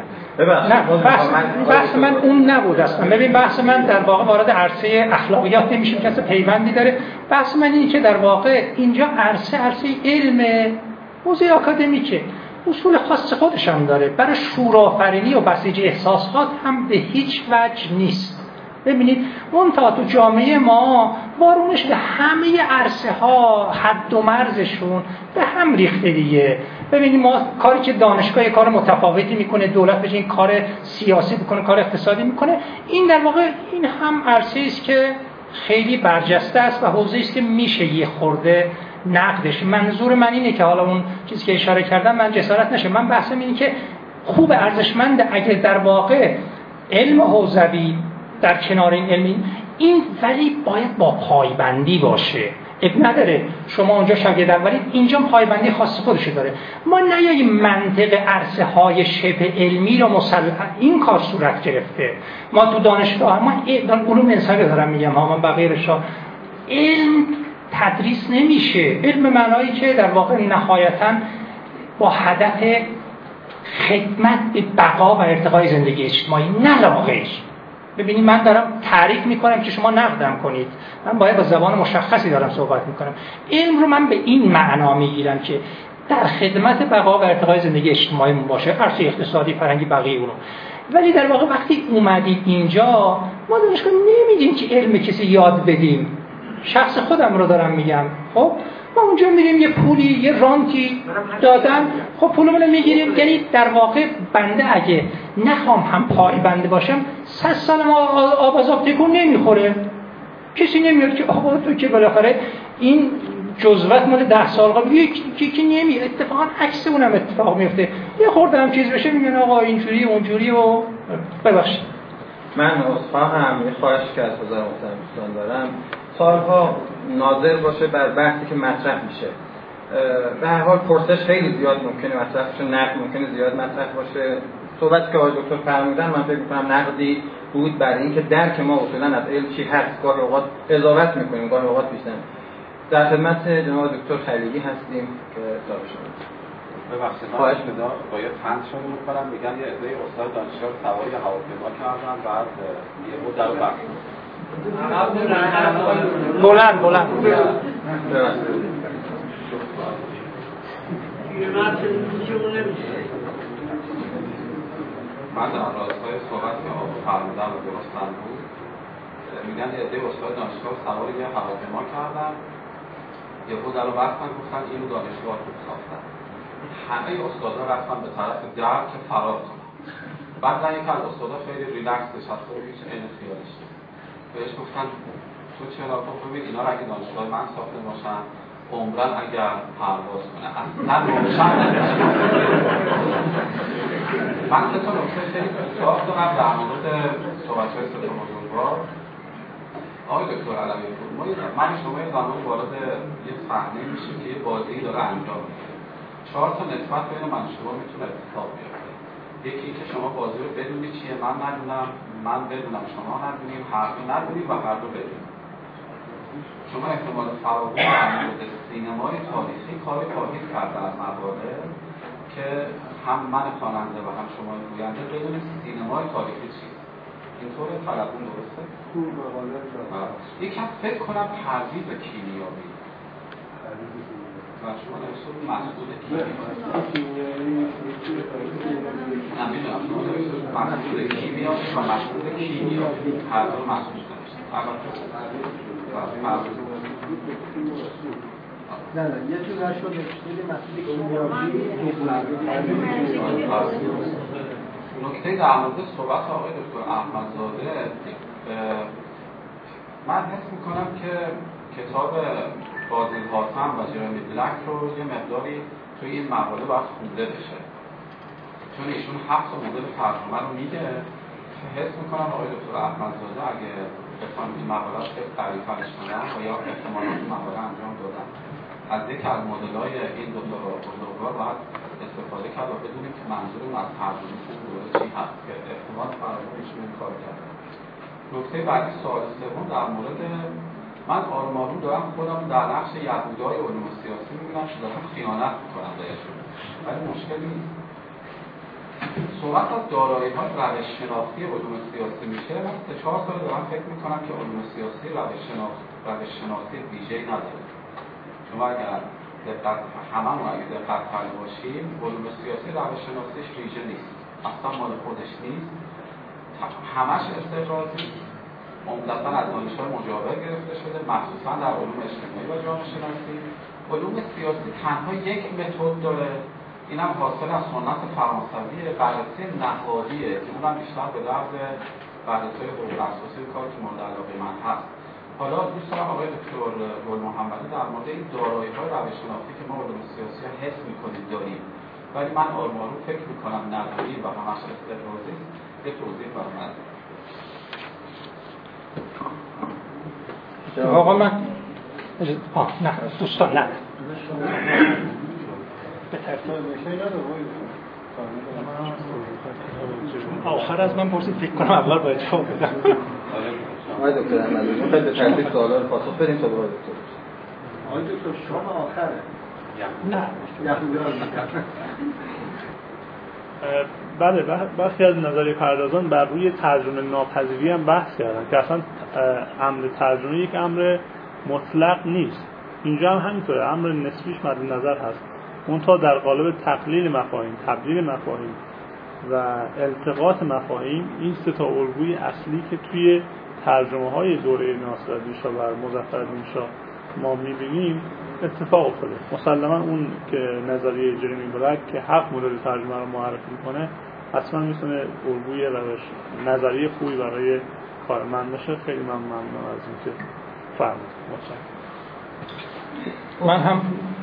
نداره. نه بحث من اون نبود اصلا. ببین بحث من در واقع وارد عرصه اخلاقیات نمیشیم که اصلا پیوندی داره. بحث من اینه که در واقع اینجا عرصه علم حوزه آکادمیکه، اصول خاص خودش هم داره، برای شورآفرینی و بسیج احساسات هم به هیچ وجه نیست. ببینید اون تا تو جامعه ما وارونش به همه عرصه ها حد و مرزشون به هم ریخته دیگه. ببینید ما کاری که دانشگاه کار متفاوتی میکنه، دولت بشه این کار سیاسی میکنه، کار اقتصادی میکنه، این در واقع این هم عرصه است که خیلی برجسته است و حوزه است که میشه یه خورده نقدش. منظور من اینه که حالا اون چیزی که اشاره کردم من جسارت نشه، من بحثم اینه که خوب ارزشمند اگه در واقع علم حوزوی در کنار این علمی این ولی باید با پایبندی باشه. اب نداره شما اونجا شاگرد اولید، اینجا پایبندی خاص خودش داره. ما نیاییم منطق عرصه های شبه علمی رو این کار صورت گرفته. ما تو دانشگاه ما علوم انسانی دارم میگم ها، من بقیه‌شا علم تدریس نمیشه. علم معنایی که در واقع نهایتاً با هدف خدمت به بقا و ارتقای زندگی اجتماعی، نه لاغش. ببینید من دارم تعریف میکنم که شما نقدم کنید، من باید با زبان مشخصی دارم صحبت میکنم. علم رو من به این معنا میگیرم که در خدمت بقا و ارتقای زندگی اجتماعیمون باشه، عرصه اقتصادی، فرهنگی، بقیه اونو. ولی در واقع وقتی اومدید اینجا ما دانشگاه نمیدیم که علم کسی یاد بدیم. شخص خودم رو دارم میگم. خب ما اونجا میریم یه پولی، یه رانتی دادن، خب پولمون میگیریم. یعنی در واقع بنده اگه نخوام هم پای بنده باشم 100 سال ما آب از آب تکون نمیخوره. کسی نمیاد که آقا تو که بالاخره این جزوت مال 10 سال قبل یکی نمی، اتفاقا عکس اونم اتفاق میفته. یه خورده هم چیز بشه میگن آقا اینجوری اونجوری و ببخشید. من اصفاهم یه خواهش که از حضور محترم دوستان دارم، سالها ناظر باشه بر بحثی که مطرح میشه. به هر حال پرسش خیلی زیاد ممکنه مطرح بشه، نقد ممکنه زیاد مطرح باشه. صحبتی که آقای دکتر فرمودن من فکر می‌کنم نقدی بود برای اینکه درک ما اصولاً از علم چی هست. گاهی اوقات اضافه می‌کنیم، گاهی اوقات بیشتر. در خدمت جناب دکتر خلیلی هستیم که اطلاع شما. ببخشید خواهش می‌کنم با یه فند شروع می‌کنم. میگن یه عده استاد دانشگاه سواری هواپیما کردن، بعد یه بود در وقت بلند من در راستای صحبت که آقا فرمودن و درستن بود، میگن یه عده استاد دانشگاه سواری یه هواپیما کردن، یه بود در وقت گفتن اینو دانشگاه خوب ساختن. همه استادا رفتن به طرف در که فرار کنن. بعد یک از استادا خیلی ریلکس نشسته و هیچ عین خیالش نیست. بهش گفتن تو چرا؟ ببین اینا را اگه دانشگاه من ساخته باشن عمرن اگر پرواز کنه اصلا روشن نمیشه. من سه تا نکته خیلی کوتاه دارم در مورد صحبت‌های سه تا بزرگوار. آقای دکتر علوی پور، من شما یه زمان وارد یه صحنه میشیم که یه بازی داره انجام میشه. 4 تا نسبت بین من و شما میتونه اتفاق بیفته. یکی که شما بازی رو بدونید چیه، من ندونم، من بدونم شما ندونیم، هر دو ندونیم و هر دو بدونیم. شما احتمال فراوان در مورد سینمای تاریخی کاری خواهید کرد در مقاله که هم من خواننده و هم شما گوینده بدونیم سینمای تاریخی چیست. اینطور فلسفون درسته؟ یکم فکر کنم پردیس کیمیایی و شما نوشتون محصول کیمیایی نمیدونم شما نوشتون محصول کیمیایی و محصول کیمیایی هر دو محصول نوشتون. نه یه جور شد نوشته محصول کیمیایی. نکته در مورد صحبت آقای دکتر احمدزاده، من حس میکنم که کتاب بازیل حاتم و جرمی بلک رو یه مقداری توی این مقاله باید خونده بشه، چون ایشون 7 مدل ترجمه رو میگه. حس میکنم آقای دکتر احمدزاده اگه بخوام این مقاله رو قریب‌ترش کنم و یا احتمالاً مقاله انجام دادم از یکی از مدل‌های این دو تا بزرگوار باید استفاده کرد و بدونیم که منظورم از ترجمه دوره چی هست که احتمال فراوانش این کار کرده. نکته بعدی سوال سوم در مورد من آروم آروم دارم خودم در نقش یهودیای علوم سیاسی می‌بینم که دارم خیانت می‌کنم بهشون، ولی مشکلی نیست. صحبت از دارایی‌های روش شناختی علوم سیاسی میشه. من 4 سال دارم فکر می‌کنم که علوم سیاسی روش شناختی ویژه‌ای نداره. شما اگر هممون اگه دقت کرده باشیم علوم سیاسی روش شناسیش ویژه نیست، اصلا مال خودش نیست، همش استقراضی، عمدتاً از دانش‌های مجاور گرفته شده، مخصوصاً در علوم اجتماعی و جامعه شناسی. علوم سیاسی تنها یک متد داره، اینم حاصل از سنت فرانسوی بررسی نهادیه که اونم بیشتر به درد بررسی حقوق اساسی کار که مورد علاقه من هست. حالا دوست دارم آقای دکتر گل‌محمدی در مورد این دارایی‌های روش‌شناختی که ما علوم سیاسی حس می‌کنیم داریم ولی من آروم آروم فکر می‌کنم نداریم و همش استقراضی، یه توضیح برام بده. آقا من نه دوستان نه به ترتیب آخر از من پرسید فکر کنم اول باید جواب بدم. آقای دکتر احمدی میخواید به ترتیب سوالا رو پاسخ بدیم تا به آقای دکتر. آقای دکتر شما آخره. نه بله، برخی از نظریه پردازان بر روی ترجمه ناپذیری هم بحث کردن که اصلا امر ترجمه یک امر مطلق نیست. اینجا هم همینطوره، امر نسبیش مد نظر هست، منتها در قالب تقلیل مفاهیم، تبدیل مفاهیم و التقاط مفاهیم، این سه تا الگوی اصلی که توی ترجمه های دوره ناصرالدین شاه و مظفرالدین شاه ما می‌بینیم اتفاق افتاده. مسلما اون که نظریه جرمی بلک که 7 مدل ترجمه رو معرفی می‌کنه اصلا میتونه الگوی روش نظریه خوبی برای کار من باشه. خیلی ممنون از اینکه فرمودید. متشکرم. من هم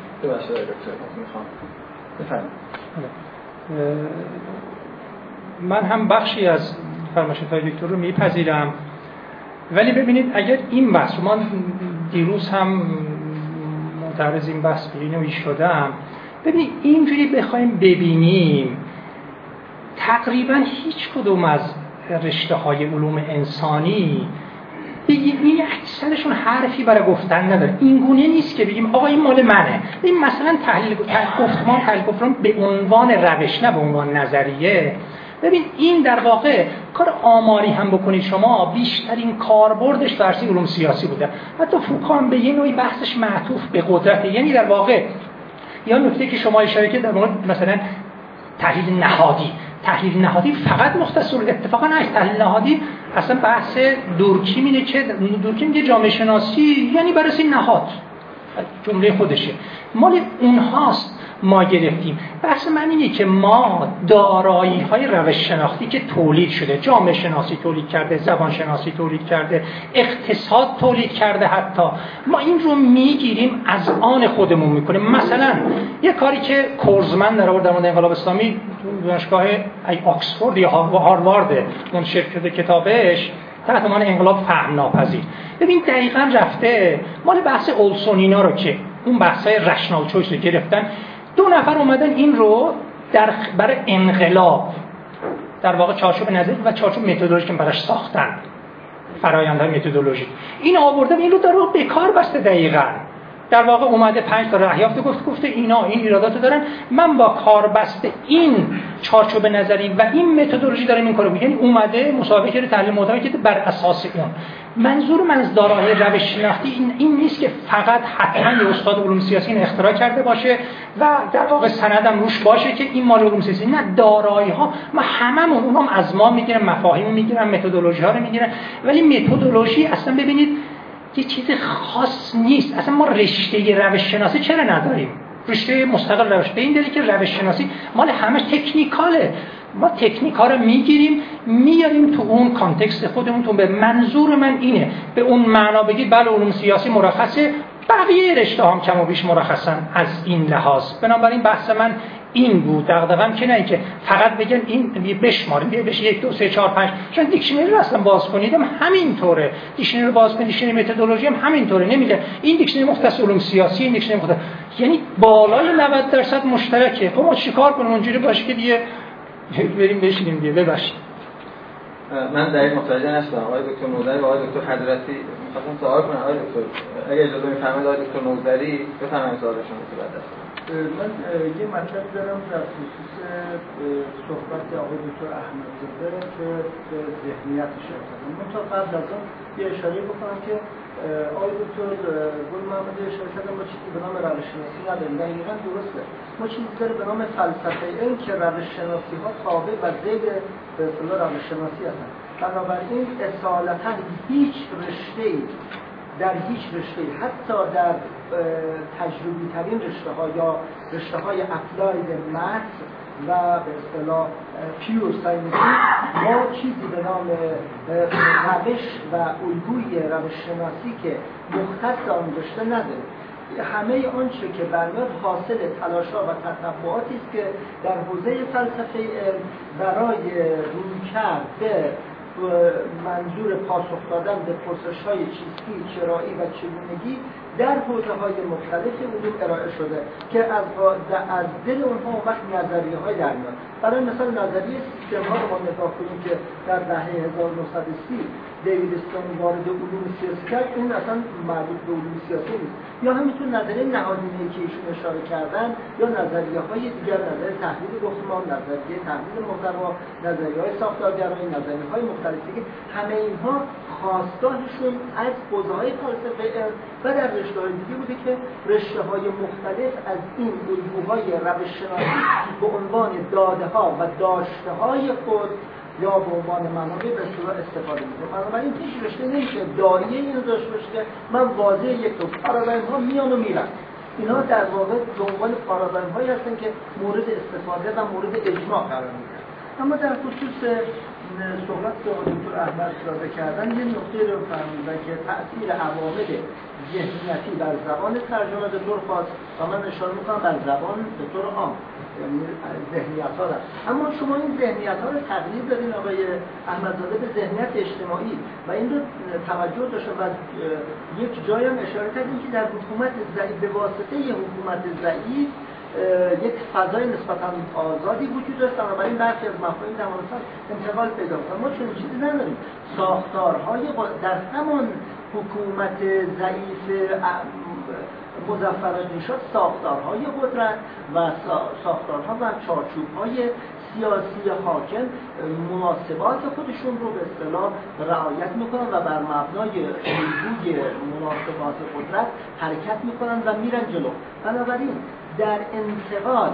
من هم بخشی از فرمایشات‌های دکتر رو میپذیرم، ولی ببینید اگر این بحث رو، من دیروز هم معترض این بحث اینو شدم، ببینید اینجوری بخوایم ببینیم تقریبا هیچ کدوم از رشته‌های علوم انسانی این اکثرشون حرفی برای گفتن نداره. این گونه نیست که بگیم آقا این مال منه. این مثلا تحلیل گفتمان به عنوان روش، نه به عنوان نظریه. ببین این در واقع کار آماری هم بکنید شما، بیشترین کاربردش در عرصه علوم سیاسی بوده. حتی فوکان به یه نوعی بحثش معطوف به قدرته. یعنی در واقع یا نکته که شما اشاره کردید در مورد مثلا تحلیل نهادی فقط مختص اتفاقا نه. تحلیل نهادی اصلا بحث دورکی میگه که دورکی میگه جامعه شناسی یعنی بررسی نهاد، جمله خودشه، مال اونهاست. ما گرفتیم. بحث من اینه که ما دارایی‌های روش شناختی که تولید شده، جامعه شناسی تولید کرده، زبان شناسی تولید کرده، اقتصاد تولید کرده، حتی ما این رو میگیریم از آن خودمون میکنیم. مثلا یه کاری که کورزمن در مورد انقلاب اسلامی دانشگاه آکسفورد یا هاروارد منتشر کرده کتابش تحت عنوان انقلاب فهم ناپذیر، ببین دقیقاً رفته مال بحث اولسونینا رو که اون بحث‌های رشنال چویس رو گرفتن، 2 نفر اومدن این رو برای انقلاب در واقع چارچوب نظری و چارچوب متدولوژیک براش ساختن، فرآیندهای متدولوژیک. این آورده این رو داره به کار بسته. دقیقاً در واقع اومده 5 تا راه یافته، گفته اینا این ایراداتو دارن، من با کار بسته این چارچوب نظری و این متدولوژی دارم این کارو. یعنی اومده مسابقه کرده تحلیل محتوا که بر اساس اون. منظور من از دارایی روش شناختی این نیست که فقط حتما یه استاد علوم سیاسی این اختراع کرده باشه و در واقع سندم روش باشه که این مال علوم سیاسی. نه، دارایی ها ما هممون اونم از ما میگیرن، مفاهیم میگیرن، متدولوژی ها رو میگیرن، ولی متدولوژی اصلا ببینید یه چیز خاص نیست. اصلا ما رشته روش شناسی چرا نداریم؟ رشته مستقل روش، به این دلیل که روش شناسی مال همش تکنیکاله. ما تکنیک ها رو میگیریم میاریم تو اون کانتکست خودمون. تو به منظور من اینه، به اون معنا بگید بله علوم سیاسی مرخصه، بقیه رشته هم کم و بیش مرخصن از این لحاظ. بنابراین بحث من این بود. دغدغه‌ام که نه که فقط بگن این بشماریم، بشه 1 2 3 4 5. چون دیکشنری رو اصلا باز کنیدم همینطوره، دیکشنری رو باز کنید، دیکشنری متدولوژی هم همینطوره. نمیگه این دیکشنری مختص علوم سیاسی، این دیکشنری مختص، یعنی بالای 90% مشترکه. خب ما چیکار کنیم اونجوری باشه که دیگه بریم بشینیم دیگه؟ ببخشید من دقیق متوجه نشدم. آقای دکتر نوذری و آقای دکتر حضرتی می‌خواستم سوال کنم. آقای دکتر اگه اجازه می‌فرمایید آقای دکتر نوذری بفرمایید سوالشون رو بعد از من یه مطلب دارم در خصوص صحبت آقای دکتر احمدزاده که به ذهنیتش ارتباط. من تا قبل از اون یه اشاره بکنم که آقای دکتر گل محمدی اشاره کردن ما چیزی به نام روش‌شناسی نداریم. دقیقاً درسته. ما چیزی داره به نام فلسفه علم که روش‌شناسی ها تابع و ذیل به اصطلاح روش‌شناسی هستن. بنابراین اصالتاً هیچ رشته‌ای در هیچ رشته‌ای، حتی در تجربی ترین رشته‌ها یا رشته‌های اپلاید متس و به اصطلاح پیور ساینسی، ما چیزی به نام روش و الگوی روش شناسی که مختص آن رشته نداره. همه آنچه که برمیاد حاصل تلاش‌ها و تطبعاتی است که در حوزه فلسفه علم برای رویکرد به منظور پاسخ دادن به پرسش‌های چیستی، چرایی و چگونگی در حوزه‌های مختلف علوم ارائه شده که از دل اونها وقت نظریه‌های در میاد. برای مثال نظریه سیستم‌ها رو ما نگاه کنیم که در دهه 1930 دیویدستون وارد علوم سیاسی کرد، این اصلا مربوط به علوم سیاسی نیست. یا همینطور نظریه نهادینه‌ای که ایشون اشاره کردن، یا نظریه‌های دیگر، نظریه تحلیل گفتمان، نظریه تحلیل محتوا، نظریه‌های ساختارگرایی، نظریه‌های مختلفی که همه اینها خواستگاهشون از حوزه‌های فلسفه و در رشته‌های دیگه بوده که رشته‌های مختلف از این الگوهای روش‌شناسی به عنوان داده‌ها و داشته‌های خود یا به عنوان منابع به اصطلاح استفاده می‌کنه. بنابراین هیچ رشته نمیشه داعیه اینو داشته باشه که من واضح یک تا پارادایم‌ها میان و میرن. اینا در واقع به عنوان پارادایم‌هایی هستن که مورد استفاده و مورد اجماع قرار می‌گیرن. اما در خصوص صحبت که دکتر احمد زاده کردن یه نکته رو فرمودن که تأثیر عوامل ذهنیتی بر زبان ترجمه به طور خاص و من اشاره می‌کنم بر زبان به طور عام، یعنی ذهنیت‌ها را. اما شما این ذهنیت‌ها رو تقلیل دادین آقای احمدزاده به ذهنیت اجتماعی و این رو توجه داشتن و یک جایی هم اشاره کردین که در حکومت ضعیف به واسطه یه حکومت ضعیف یک فضای نسبتاً آزادی وجود داشت، بنابراین برخی از مفاهیم توانستن انتقال پیدا کنن. ما چنین چیزی نداریم. ساختارهای در همان حکومت ضعیف مظفرالدین‌شاه ساختارهای قدرت و ساختارها و چارچوب‌های سیاسی حاکم مناسبات خودشون رو به اصطلاح رعایت میکنن و بر مبنای الگوی مناسبات قدرت حرکت میکنن و میرن جلو. بنابراین در انتقال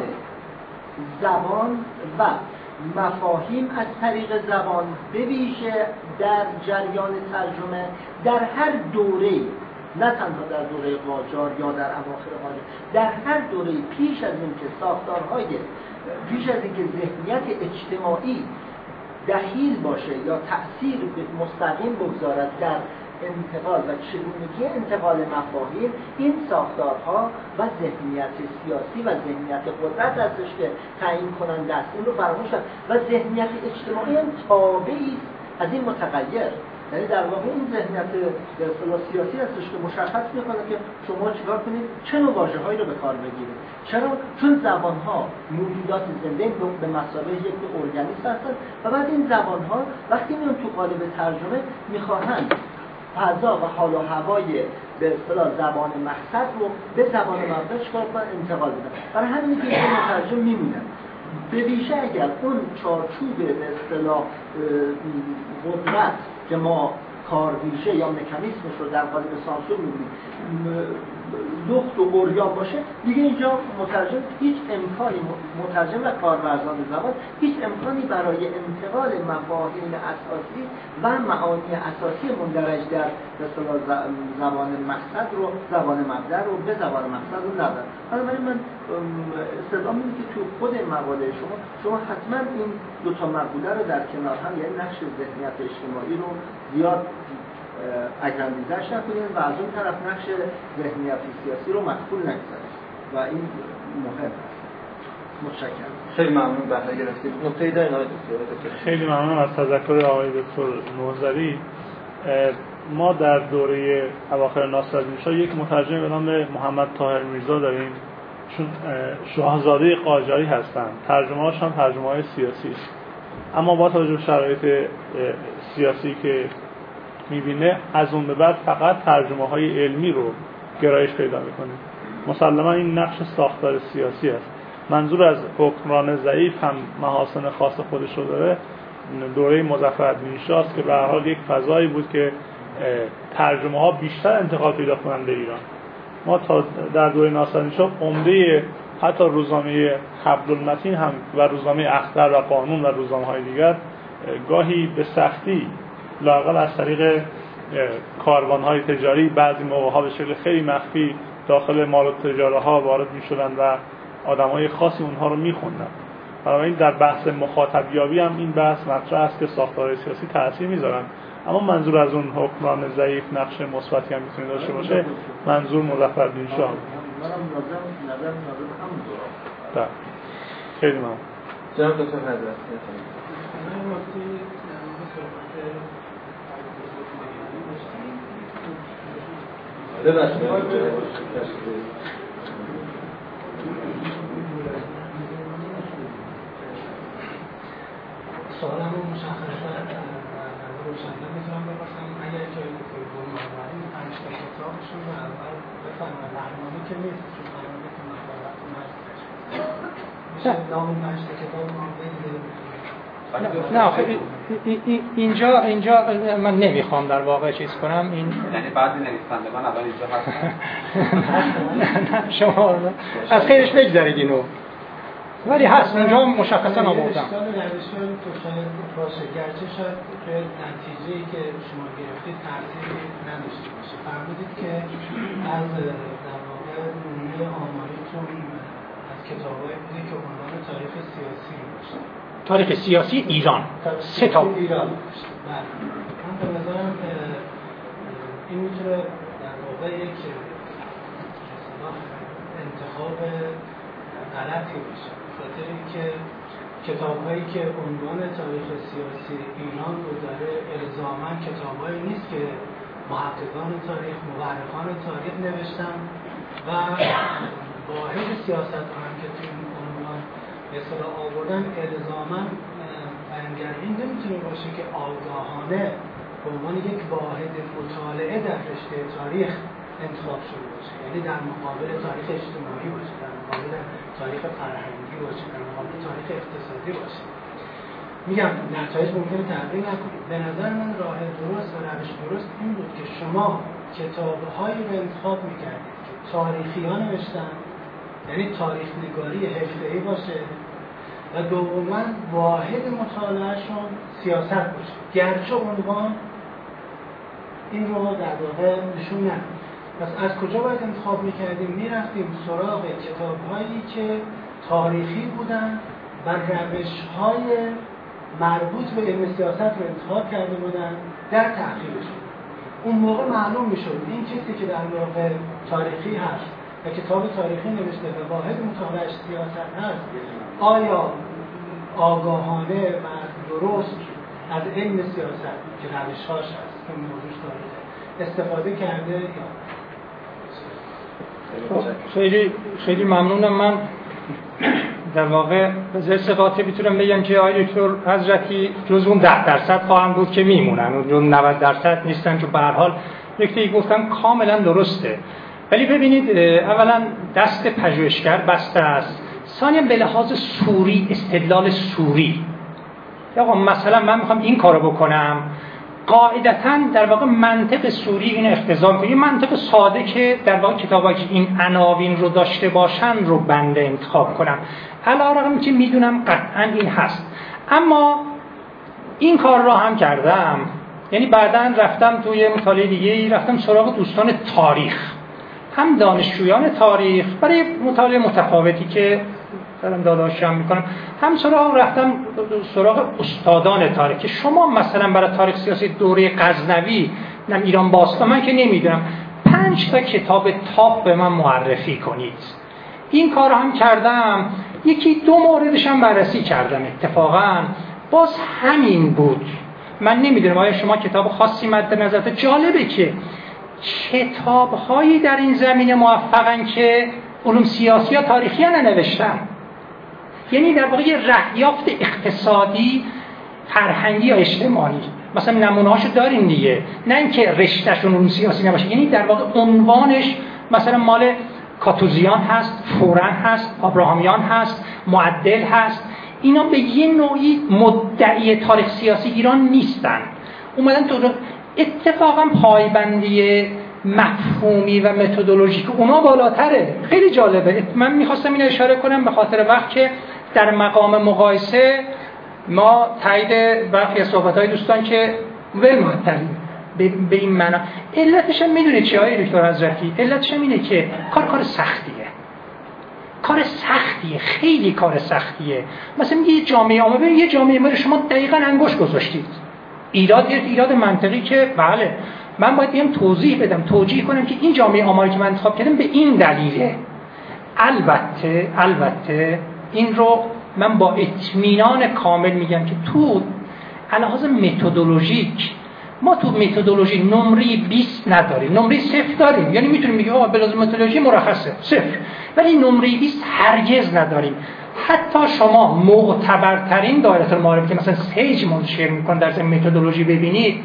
زبان و مفاهیم از طریق زبان به ویژه در جریان ترجمه در هر دوره‌ای، نه تنها در دوره قاجار یا در اواخر قاجار، در هر دوره پیش از اینکه ساختارهای پیش از اینکه ذهنیت اجتماعی دخیل باشه یا تأثیر مستقیم بگذارد در انتقال و چگونگی انتقال مفاهیم، این ساختارها و ذهنیت سیاسی و ذهنیت قدرت هستش که تعیین کننده است. این رو فراموش کرد و ذهنیت اجتماعی هم تابعی از این متغیر. یعنی در واقع این ذهنیت به اصطلاح سیاسی هستش که مشخص میکنه که شما چیکار کنید، چه نوع واژه‌هایی رو به کار بگیرید. چرا؟ چون زبان‌ها موجودات زنده به مثابه یک ارگانیسم هستند و بعد این زبان‌ها وقتی میان تو قالب ترجمه میخواهند فضا و حال و هوای به اصطلاح زبان مقصد رو به زبان مبدا چیکار کنن، انتقال بدن. برای همین که این مترجم میمونه. به ویژه اگر اون چارچوب به اصطلاح قدرت که ما کارویژه یا مکانیسمش رو در قالب سانسور می‌بینیم لخت و عریان باشه، دیگه اینجا مترجم هیچ امکانی، مترجم و کارورزان زبان هیچ امکانی برای انتقال مفاهیم اساسی و معانی اساسی مندرج در زبان مقصد رو، زبان مبدأ رو به زبان مقصد رو نداره. بنابراین من استدلال می‌کنم که تو خود مقاله شما حتما این دو تا مقوله رو در کنار هم، یعنی نقش ذهنیت اجتماعی رو زیاد اگرندیزش نکنید و از اون طرف نقش ذهنیت سیاسی رو مخفول نگذارید و این مهم است. متشکرم. خیلی ممنون بهره گرفتید. نکته دارین آقای دکتر؟ خیلی ممنونم از تذکر آقای دکتر نوذری. ما در دوره اواخر ناصرالدین شاه یک مترجم به نام محمد طاهر میرزا داریم، چون شاهزاده قاجاری هستند. ترجمه‌هاش هم ترجمه‌های سیاسی است. اما با توجه به شرایط سیاسی که می‌بینه از اون به بعد فقط ترجمه‌های علمی رو گرایش پیدا می‌کنه. مسلماً این نقش ساختار سیاسی است. منظور از حکمران ضعیف هم محاسن خاص خودش رو داره. دوره مظفرالدین شاه است که به هر حال یک فضایی بود که ترجمه‌ها بیشتر انتقال پیدا کنند به ایران. ما تا در دوره ناصرالدین شاه عمده حتی روزنامه حبل‌المتین هم و روزنامه اختر و قانون و روزنامه‌های دیگر گاهی به سختی لااقل از طریق کاروان‌های تجاری بعضی موقع‌ها به شکل خیلی مخفی داخل مال التجاره‌ها وارد می‌شدند و آدم‌های خاصی اونها رو می‌خوندن. بنابراین در بحث مخاطبیابی هم این بحث مطرح است که ساختار سیاسی تأثیر می‌ذارن. اما منظور از اون حکمران ضعیف نقش مثبتی هم می‌تونه داشته باشه، منظور مظفرالدین شاه. خیلی ممنون. جناب دکتر حضرت سوالم رو مشخصا روشن‌تر میتونم بپرسم. اگر که دوم آوریم 5 تا کتابشون رو اول بفرمایید، رهنمایی که نیست چون فرمایید که مقاله‌تون هست میشه نام 5 تا کتاب رو بگید. نه اینجا من نمیخوام در واقع چیز کنم. این یعنی بعضی نویسندگان اول اینجا هستن. نه شما از خیرش بگذارید اینو، ولی هست اونجا مشخصا آوردم. اشکال روش‌های تو شاید باشه، گرچه شاید که نتیجه‌ای که شما گرفتید تأثیری نداشته باشه. فرمودید که از در واقع نمونه آماریتون از کتاب‌های بودی که عنوان تاریخ سیاسی باشه. تاریخ سیاسی ایران 3 تا ایران باشه. بله. من به نظرم این میتونه در واقع یک انتخاب غلطی باشه. خاطر اینکه کتاب‌هایی که عنوان تاریخ سیاسی ایران رو داره الزاماً کتاب‌هایی نیست که محققان تاریخ، مورخان تاریخ نوشتن و واحد سیاست هم که توی این عنوان به اصطلاح آوردن الزاماً بیانگر این نمیتونه باشه که آگاهانه به عنوان یک واحد مطالعه در رشته تاریخ انتخاب شده باشه، یعنی در مقابل تاریخ اجتماعی باشه، در مقابل تاریخ فرهنگی باشه، در مقابل تاریخ اقتصادی باشه. میگم نتایج ممکنه تغییر نکنه. به نظر من راه درست و روش درست این بود که شما کتاب‌هایی رو انتخاب می‌کردید که تاریخیان نوشتن، یعنی تاریخ نگاری حرفه‌ای باشه و دوماً واحد مطالعهشون سیاست باشه، گرچه عنوان این رو در واقع نشون نده. پس از کجا باید انتخاب میکردیم؟ میرفتیم سراغ کتاب‌هایی که تاریخی بودن و روش‌های مربوط به علم سیاست رو انتخاب کرده بودن در تحقیقشون. اون موقع معلوم میشد این کسی که در واقع تاریخی هست و کتاب تاریخی نوشته و واحد مطالعه‌اش سیاست هست، آیا آگاهانه و درست از علم سیاست که روش‌هاش هست که موضوعش تاریخه استفاده کرده یا خیلی ممنونم. من در واقع به ذات قاطع میتونم بگم که آقای دکتر حضرتی جز اون 10% خواهند بود که میمونن، اون جز 90% نیستن، چون به هر حال نکته‌ای گفتم کاملا درسته. ولی ببینید اولا دست پژوهشگر بسته است، ثانیاً به لحاظ سوری، استدلال سوری. آقا مثلا من میخوام این کارو بکنم، قاعدتاً در واقع منطق سوری این اقتضا می‌کنه، این منطق ساده که در واقع کتابایی که این عناوین رو داشته باشن رو بنده انتخاب کنم. علی‌رغم که میدونم قطعاً این هست، اما این کار رو هم کردم. یعنی بعداً رفتم توی مطالعه دیگه‌ای، رفتم سراغ دوستان تاریخ، هم دانشجویان تاریخ برای مطالعه متفاوتی که دارم داداشم میکنم، هم رفتم سراغ استادان تاریخ که شما مثلا برای تاریخ سیاسی دوره غزنوی نم ایران باستان من که نمیدونم 5 تا کتاب تاپ به من معرفی کنید. این کار هم کردم. 1-2 موردش هم بررسی کردم، اتفاقا باز همین بود. من نمیدونم آیا شما کتاب خاصی مد نظرت؟ جالبه که کتاب‌هایی در این زمینه موفقن که علوم سیاسی یا تاریخی ها ننوشتن، یعنی در واقع رهیافت اقتصادی، فرهنگی یا اجتماعی. مثلا نمونه‌هاشو داریم دیگه، نه اینکه رشتهشون علوم سیاسی نباشه، یعنی در واقع عنوانش مثلا مال کاتوزیان هست، فورن هست، آبراهامیان هست، معدل هست. اینا به یه نوعی مدعی تاریخ سیاسی ایران نیستن، اومدن تو اتفاقا پایبندی مفهومی و متدولوژیک اونا بالاتره. خیلی جالبه. من میخواستم این اشاره کنم به خاطر وقت که در مقام مقایسه ما تایید برخی از صحبت‌های دوستان که ول معطلیم به این معنا. علتش هم میدونید چیه آقای دکتر حضرتی؟ علتش هم اینه که کار سختیه. کار سختیه، خیلی کار سختیه. مثلا یه جامعه عامه، یه جامعه ما رو شما دقیقاً انگشت گذاشتید. ایراد منطقی که بله من باید بیام توضیح بدم، توجیه کنم که این جامعه آماری که من انتخاب کردم به این دلیله. البته این رو من با اطمینان کامل میگم که تو علاوه متدولوژیک ما تو متدولوژی نمره 20 نداریم، نمره 0 داریم، یعنی میتونیم بگیم آقا به لازم متدولوژی مرخصه 0، ولی نمره 20 هرگز نداریم. حتی شما معتبرترین دایره المعارف که مثلا سیج منتشر میکنه در زمینه متدولوژی ببینید،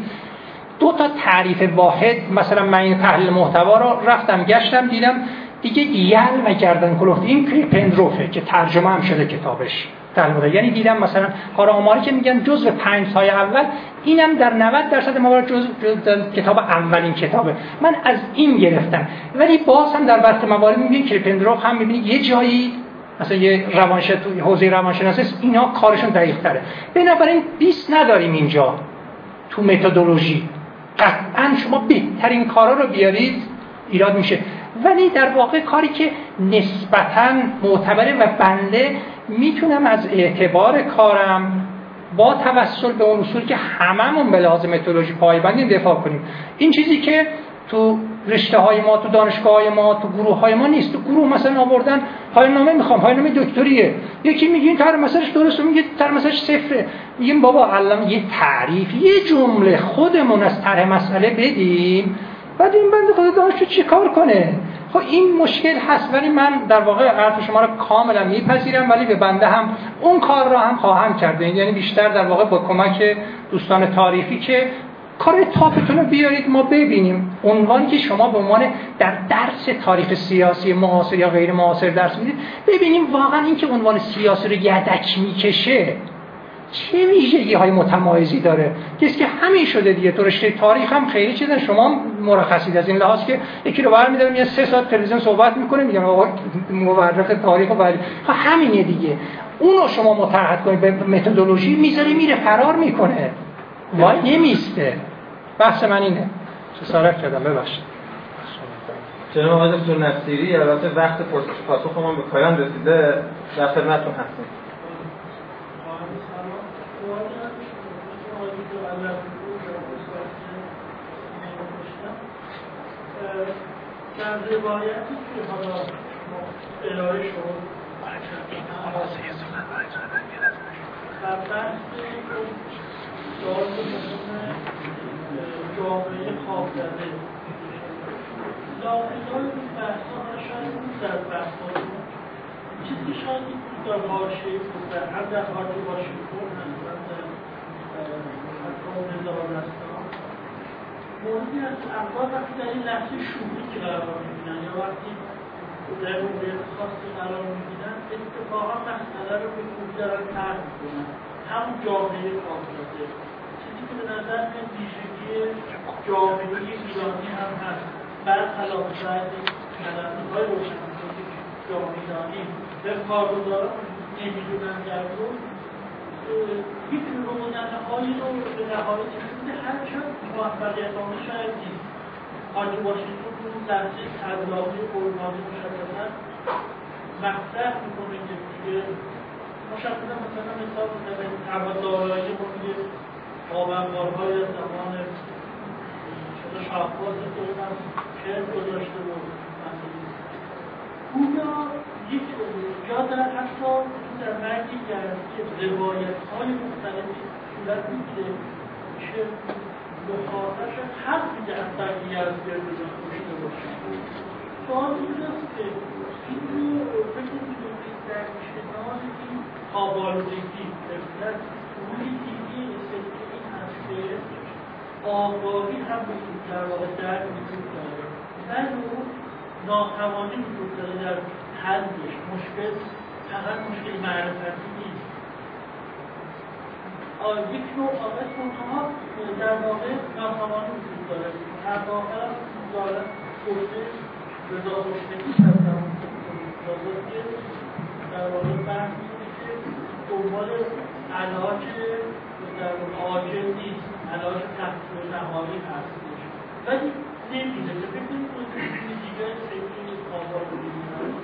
2 تا تعریف واحد، مثلا من این تحلیل محتوا رو رفتم گشتم دیدم دیگه یل و گردن کلفت، این کریپندروفه که ترجمه هم شده کتابش در یعنی دیدم مثلا کار آماری که میگن جزء 5 تای اول، اینم در 90% موارد جزء کتاب اولین کتابه، من از این گرفتم. ولی باز هم در بعضی موارد میبینید کریپندروف هم میبینید یه جایی مثلا یه روانشناسی حوزه روانشناسی اینا کارشون دقیق‌تره. بنابراین 20 نداریم اینجا تو متدولوژی. قطعاً شما بهترین کارا رو بیارید ایراد میشه، ولی در واقع کاری که نسبتاً معتبره و بنده میتونم از اعتبار کارم با توسل به اون اصول که هممون به لحاظ متدولوژی پایبندیم دفاع کنیم. این چیزی که تو رشته های ما، تو دانشگاه های ما، تو گروه های ما نیست. تو گروه مثلا آوردن پایان‌نامه میخوام، پایان‌نامه دکتریه، یکی میگین طرح مسئلهش درسته، میگه طرح مسئلهش صفره، میگیم بابا الان یه تعریف، یه جمله خودمون از طرح مسئله بدیم، بعد این بنده خدا دانشجو چی کار کنه؟ خب این مشکل هست. ولی من در واقع حرف شما رو کاملا میپذیرم، ولی به بنده هم اون کار را هم خواهم کرد، یعنی بیشتر در واقع با کمک دوستان تاریخی که کار تاپتون رو بیارید ما ببینیم. عنوانی که شما به عنوان در درس تاریخ سیاسی معاصر یا غیر معاصر درس میدید، ببینیم واقعا این که عنوان سیاسی رو یدک میکشه چه ویژگی های متمایزی داره. کسی که همین شده دیگه. تو رشته تاریخ هم خیلی چیزن، شما مرخصید از این لحاظ که یکی رو برمی‌دارم یه 3 ساعت تلویزیون صحبت میکنه، میگم آقا مورخ تاریخ و ولی همینه دیگه. اونو شما متحد کنید به متدولوژی، میذاره میره فرار میکنه، وای نمیسته. بحث من اینه. جسارت کردم، ببخشید. جناب آقای دکتر نصیری، البته وقت پرسش پاسخ ما به پایان رسیده، در خدمتتون هستیم. در روایتی که حالا ارائه شد در بحث سوال مهم جامعه خواب زده، لاحظان این بحث ها شاید در بحث ها چیزی شاید در حاشیه بوده، هم در حاشیه واشنگتن هم در اقوام نظارستان موردی از اخبار وقتی در این لحظه شوخی که قرار می‌گیرن یا وقتی در موقعیت خاصی قرار می‌گیرن اتفاقا مسئله رو به خوبی دارن طرح می‌کنن، همون جامعه خواب‌زده، چیزی که به نظر میاد ویژگی جامعه ایرانی هم هست. برخلاف بعضی کلمه‌های روشنفکر جامعه ایرانی به کارگزاران نمی‌دونن در روز یک روزنه‌هایی رو به نهایت رسیده، هرچند موفقیت‌آمیز شاید نیست. حاجی واشنگتن رو درس طراحی قربانی مشخصاً مطرح می‌کنه که دیگه مشخصاً مثلا مثال بزنیم دارایی ما میگه آب‌انبارهای از زمان شاهباز که اونم شعر گذاشته بود گویا یک جا در حتی در مردی که روایت‌های مختلفی صورت میگیره که مخاطبش حق میده از بقیه از گردشان کشیده باشه. سوال اینجاست که این رو فکر می‌کنید در کنار این خواب‌آلودگی در روی دیگه استفاده این هست که آگاهی هم در واقع درک وجود داره و ناتوانی وجود داره در حلش. مشکل فقط مشکل معرفتی نیست. یک نوع آقای منتها در واقع ناتوانی وجود داره. در واقع دارد گفته رضا روشنگی هستم که در واقع بحث می‌کنه که دنبال علاج در عاجل نیست، علاج تحصیل نهایی هستش، ولی نمیده که فکر می‌کنید که دیگه خیلی آباد بگیرن.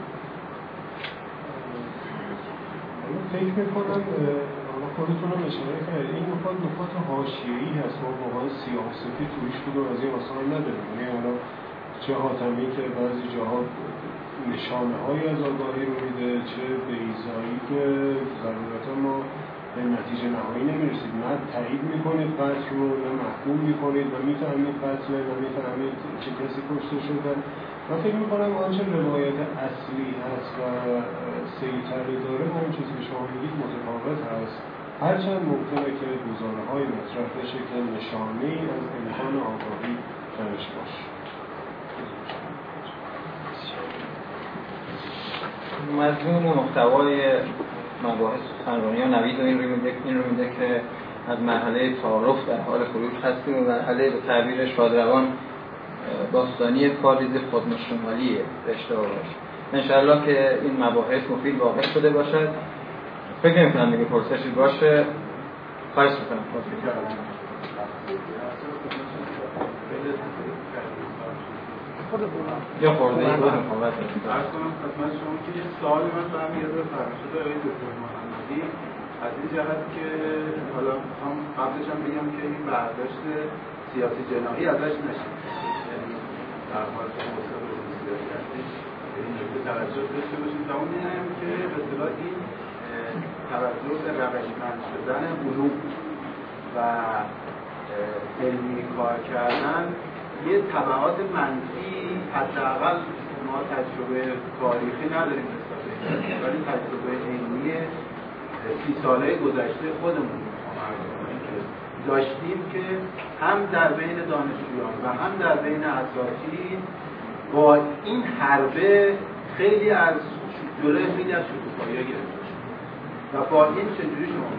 فکر می‌کنم خودتون هم اشاره کردید این نکات حاشیه‌ای هست، ما واقعا سیاه و سفید تویش کدوم از این مسائل نداریم. یعنی حالا چه حاتمی که بعضی جاها نشانه‌هایی از آگاهی رو میده، چه بیضایی که ضرورتا ما به نتیجه نهایی نمیرسید. نه تایید میکنید قتل رو، نه محکوم میکنید، نه میفهمید قتل، نه میفهمید چه کسی کشته شده. من فکر میکنم آنچه روایت اصلی هست و سیطره داره با اون چیزی که شما میگید متفاوت هست، هرچند ممکنه که گزاره‌های مطرح بشه که نشانه‌ای از امکان آگاهی درش باشه. مضمون و محتوای مباحث سخنرانی ها نوید و این رو میده که از مرحله تعارف در حال خروج هستیم و مرحله به تعبیر شادروان باستانی پالیز خودنشونمالی رشته باشه. انشاءالله که این مباحث مفید واقع شده باشد. فکر نمی‌کنم دیگه پرسشی باشه. خواهش می‌کنم. یا خورده ای بود مقابلت عرض کنم خدمت شما که یه سوال من برمیگرده به فرمایشات آقای دکتر محمدی از این جهت که حالا هم قبلش هم بگم که این برداشت سیاسی جناحی ازش نشه، یعنی در حال که مصدر سیاسی این نکته توجه داشته باشیم تا اون هم که به اصطلاح این توجه به روشمند شدن علوم و علمی کار کردن یه تبعات منفی حداقل ما تجربه تاریخی نداریم ولی تجربه علمی 30 ساله گذشته خودمون داشتیم که هم در بین دانشجویان و هم در بین اساتید با این حربه خیلی از جلوی خیلی از شکوفایی‌ها گرفته شد و با این چجوری شما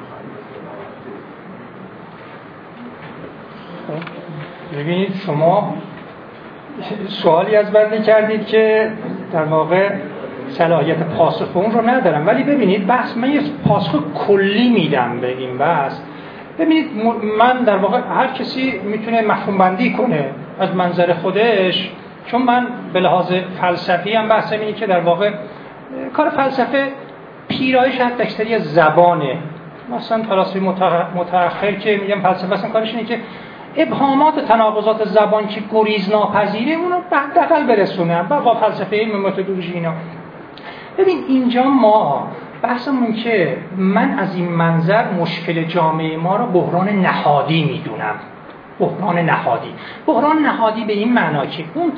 ببینید شما سوالی از بنده کردید که در واقع صلاحیت پاسخ اون رو ندارم، ولی ببینید بحث من یه پاسخ کلی میدم به این بحث. ببینید من در واقع هر کسی میتونه مفهوم بندی کنه از منظر خودش، چون من به لحاظ فلسفی هم بحثم اینه که در واقع کار فلسفه پیرایش حد اکثری از زبانه. مثلا فلاسفه متأخر که میگم فلسفه اصلا کارش اینه که ابهامات و تناقضات زبان که گریز ناپذیره اونو به حداقل برسونه و با فلسفه علم متدولوژی اینا. ببین اینجا ما بحثمون که من از این منظر مشکل جامعه ما رو بحران نهادی میدونم. بحران نهادی به این معنا که اون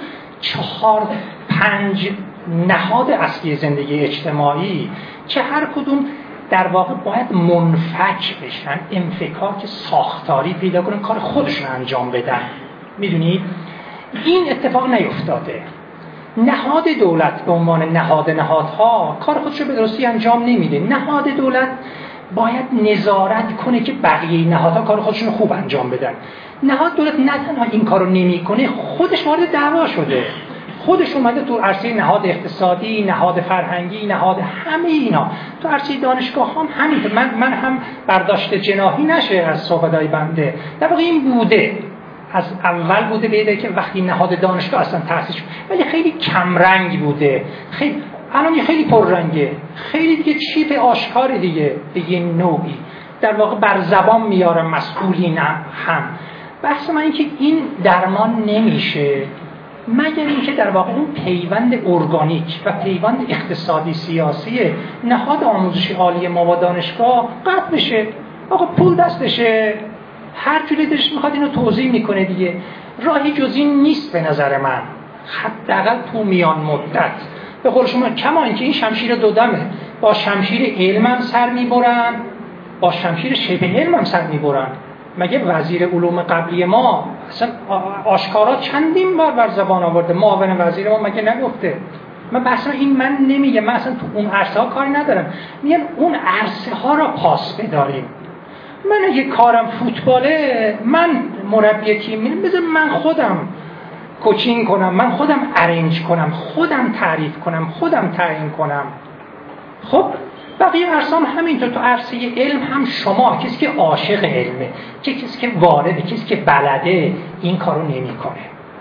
4-5 نهاد اصلی زندگی اجتماعی که هر کدوم در واقع باید منفک بشن، انفکاک ساختاری پیدا کنن، کار خودشون انجام بدن. میدونید این اتفاق نیفتاده. نهاد دولت به عنوان نهادها کار خودش رو به درستی انجام نمیده. نهاد دولت باید نظارت کنه که بقیه نهادها کار خودشون رو خوب انجام بدن. نهاد دولت نه تنها این کارو نمیکنه، خودش وارد دعوا شده. خودش اومده تو عرصه نهاد اقتصادی، نهاد فرهنگی، نهاد همه اینا، تو عرصه دانشگاه هم همینطور. من هم برداشت جناحی نشه از صحبتای بنده، در واقع این بوده، از اول بوده بیده که وقتی نهاد دانشگاه اصلا تأسیس شد، ولی خیلی کمرنگ بوده، خیلی الان خیلی پررنگه، خیلی دیگه چیپ آشکار دیگه به یه نوعی در واقع بر زبان میاره مسئولین هم. بحث من این که این درمان نمیشه مگر اینکه در واقع اون پیوند ارگانیک و پیوند اقتصادی سیاسی نهاد آموزشی عالی ما با دانشگاه قطع بشه. آقا پول دستشه، هر جوری دلش میخواد اینو توضیح میکنه دیگه. راهی جز این نیست به نظر من، حداقل تو میان مدت. به قول شما کما اینکه این شمشیر دودمه، با شمشیر علم هم سر میبرن، با شمشیر شبه علم هم سر میبرن. مگه وزیر علوم قبلی ما اصلا آشکارا چندین بار زبان آورده، معاون وزیر ما مگه نگفته؟ من اصلا این من نمیگه، من اصلا تو اون عرصه ها کاری ندارم، میگم اون عرصه ها را پاس بداریم. من اگه کارم فوتباله، من مربی تیم میرم، بذار من خودم کوچینگ کنم، من خودم ارنج کنم، خودم تعریف کنم، خودم تعیین کنم. خب بقیه عرصه هم همینطور. تو عرصه علم هم شما کسی که عاشق علمه، کسی که وارده، کسی که بلده، این کارو نمیکنه.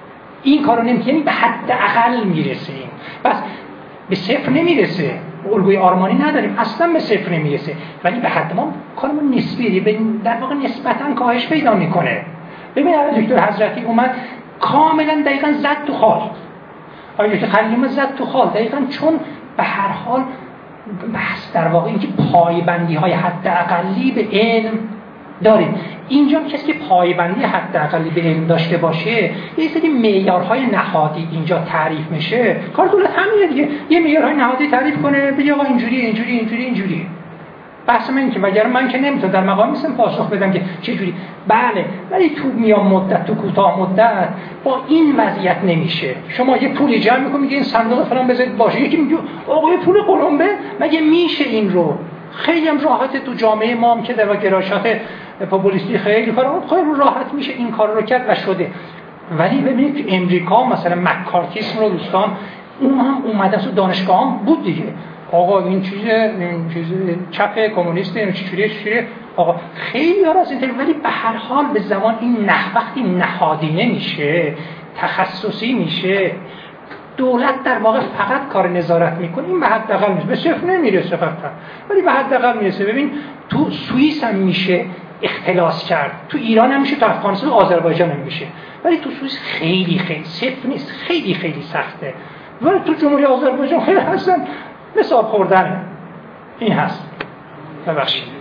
یعنی به حداقل میرسه. این بس به صفر نمیرسه، الگوی آرمانی نداریم، اصلا به صفر نمیرسه، ولی به حد ما کارمون نسبیه، در واقع نسبتاً کاهش پیدا میکنه. ببین آقای دکتر حضرتی اومد کاملا دقیقاً زد تو خال. آقای دکتر خلیلی زد تو خال دقیقاً، چون به هر حال بحث در واقع این که پایبندی های حداقلی به علم داریم. اینجا کسی که پایبندی حداقلی به علم داشته باشه، یه سری معیارهای نهادی اینجا تعریف میشه. کار دولت همینه دیگه، یه معیارهای نهادی تعریف کنه، بگه آقا اینجوری. بحث من اینه که مگر من که نمیتونم در مقام نیستم پاسخ بدم که چه جوری. بله، ولی تو میان مدت، تو کوتاه مدت با این وضعیت نمیشه. شما یه پولی جمع میکنید میگه این صندوق فلان بذارید باشه، یکی میگه آقا پول قلمبه، مگه میشه این رو؟ خیلی هم راحته تو جامعه ما هم که در گرایشات پاپولیستی خیلی راحت میشه این کار رو کرد و شده. ولی ببینید که امریکا مثلا مکارتیسم رو دوستان اون هم اومده تو دانشگاه هم بود دیگه. آقا این چیز چپ کمونیست این چجوریه آقا خیلی ها از این، ولی به هر حال به زمان این وقتی نهادینه میشه، تخصصی میشه، دولت در واقع فقط کار نظارت میکنه، این به حداقل میشه، به صفر نمیرسه فقط، ولی به حداقل میرسه. ببین تو سوئیس هم میشه اختلاس کرد، تو ایران هم میشه، تو افغانستان و آذربایجان هم میشه، ولی تو سوئیس خیلی صفر نیست، خیلی سخته. ولی تو جمهوری آذربایجان خیلی هستن مثال خوردن این هست. ببخشید.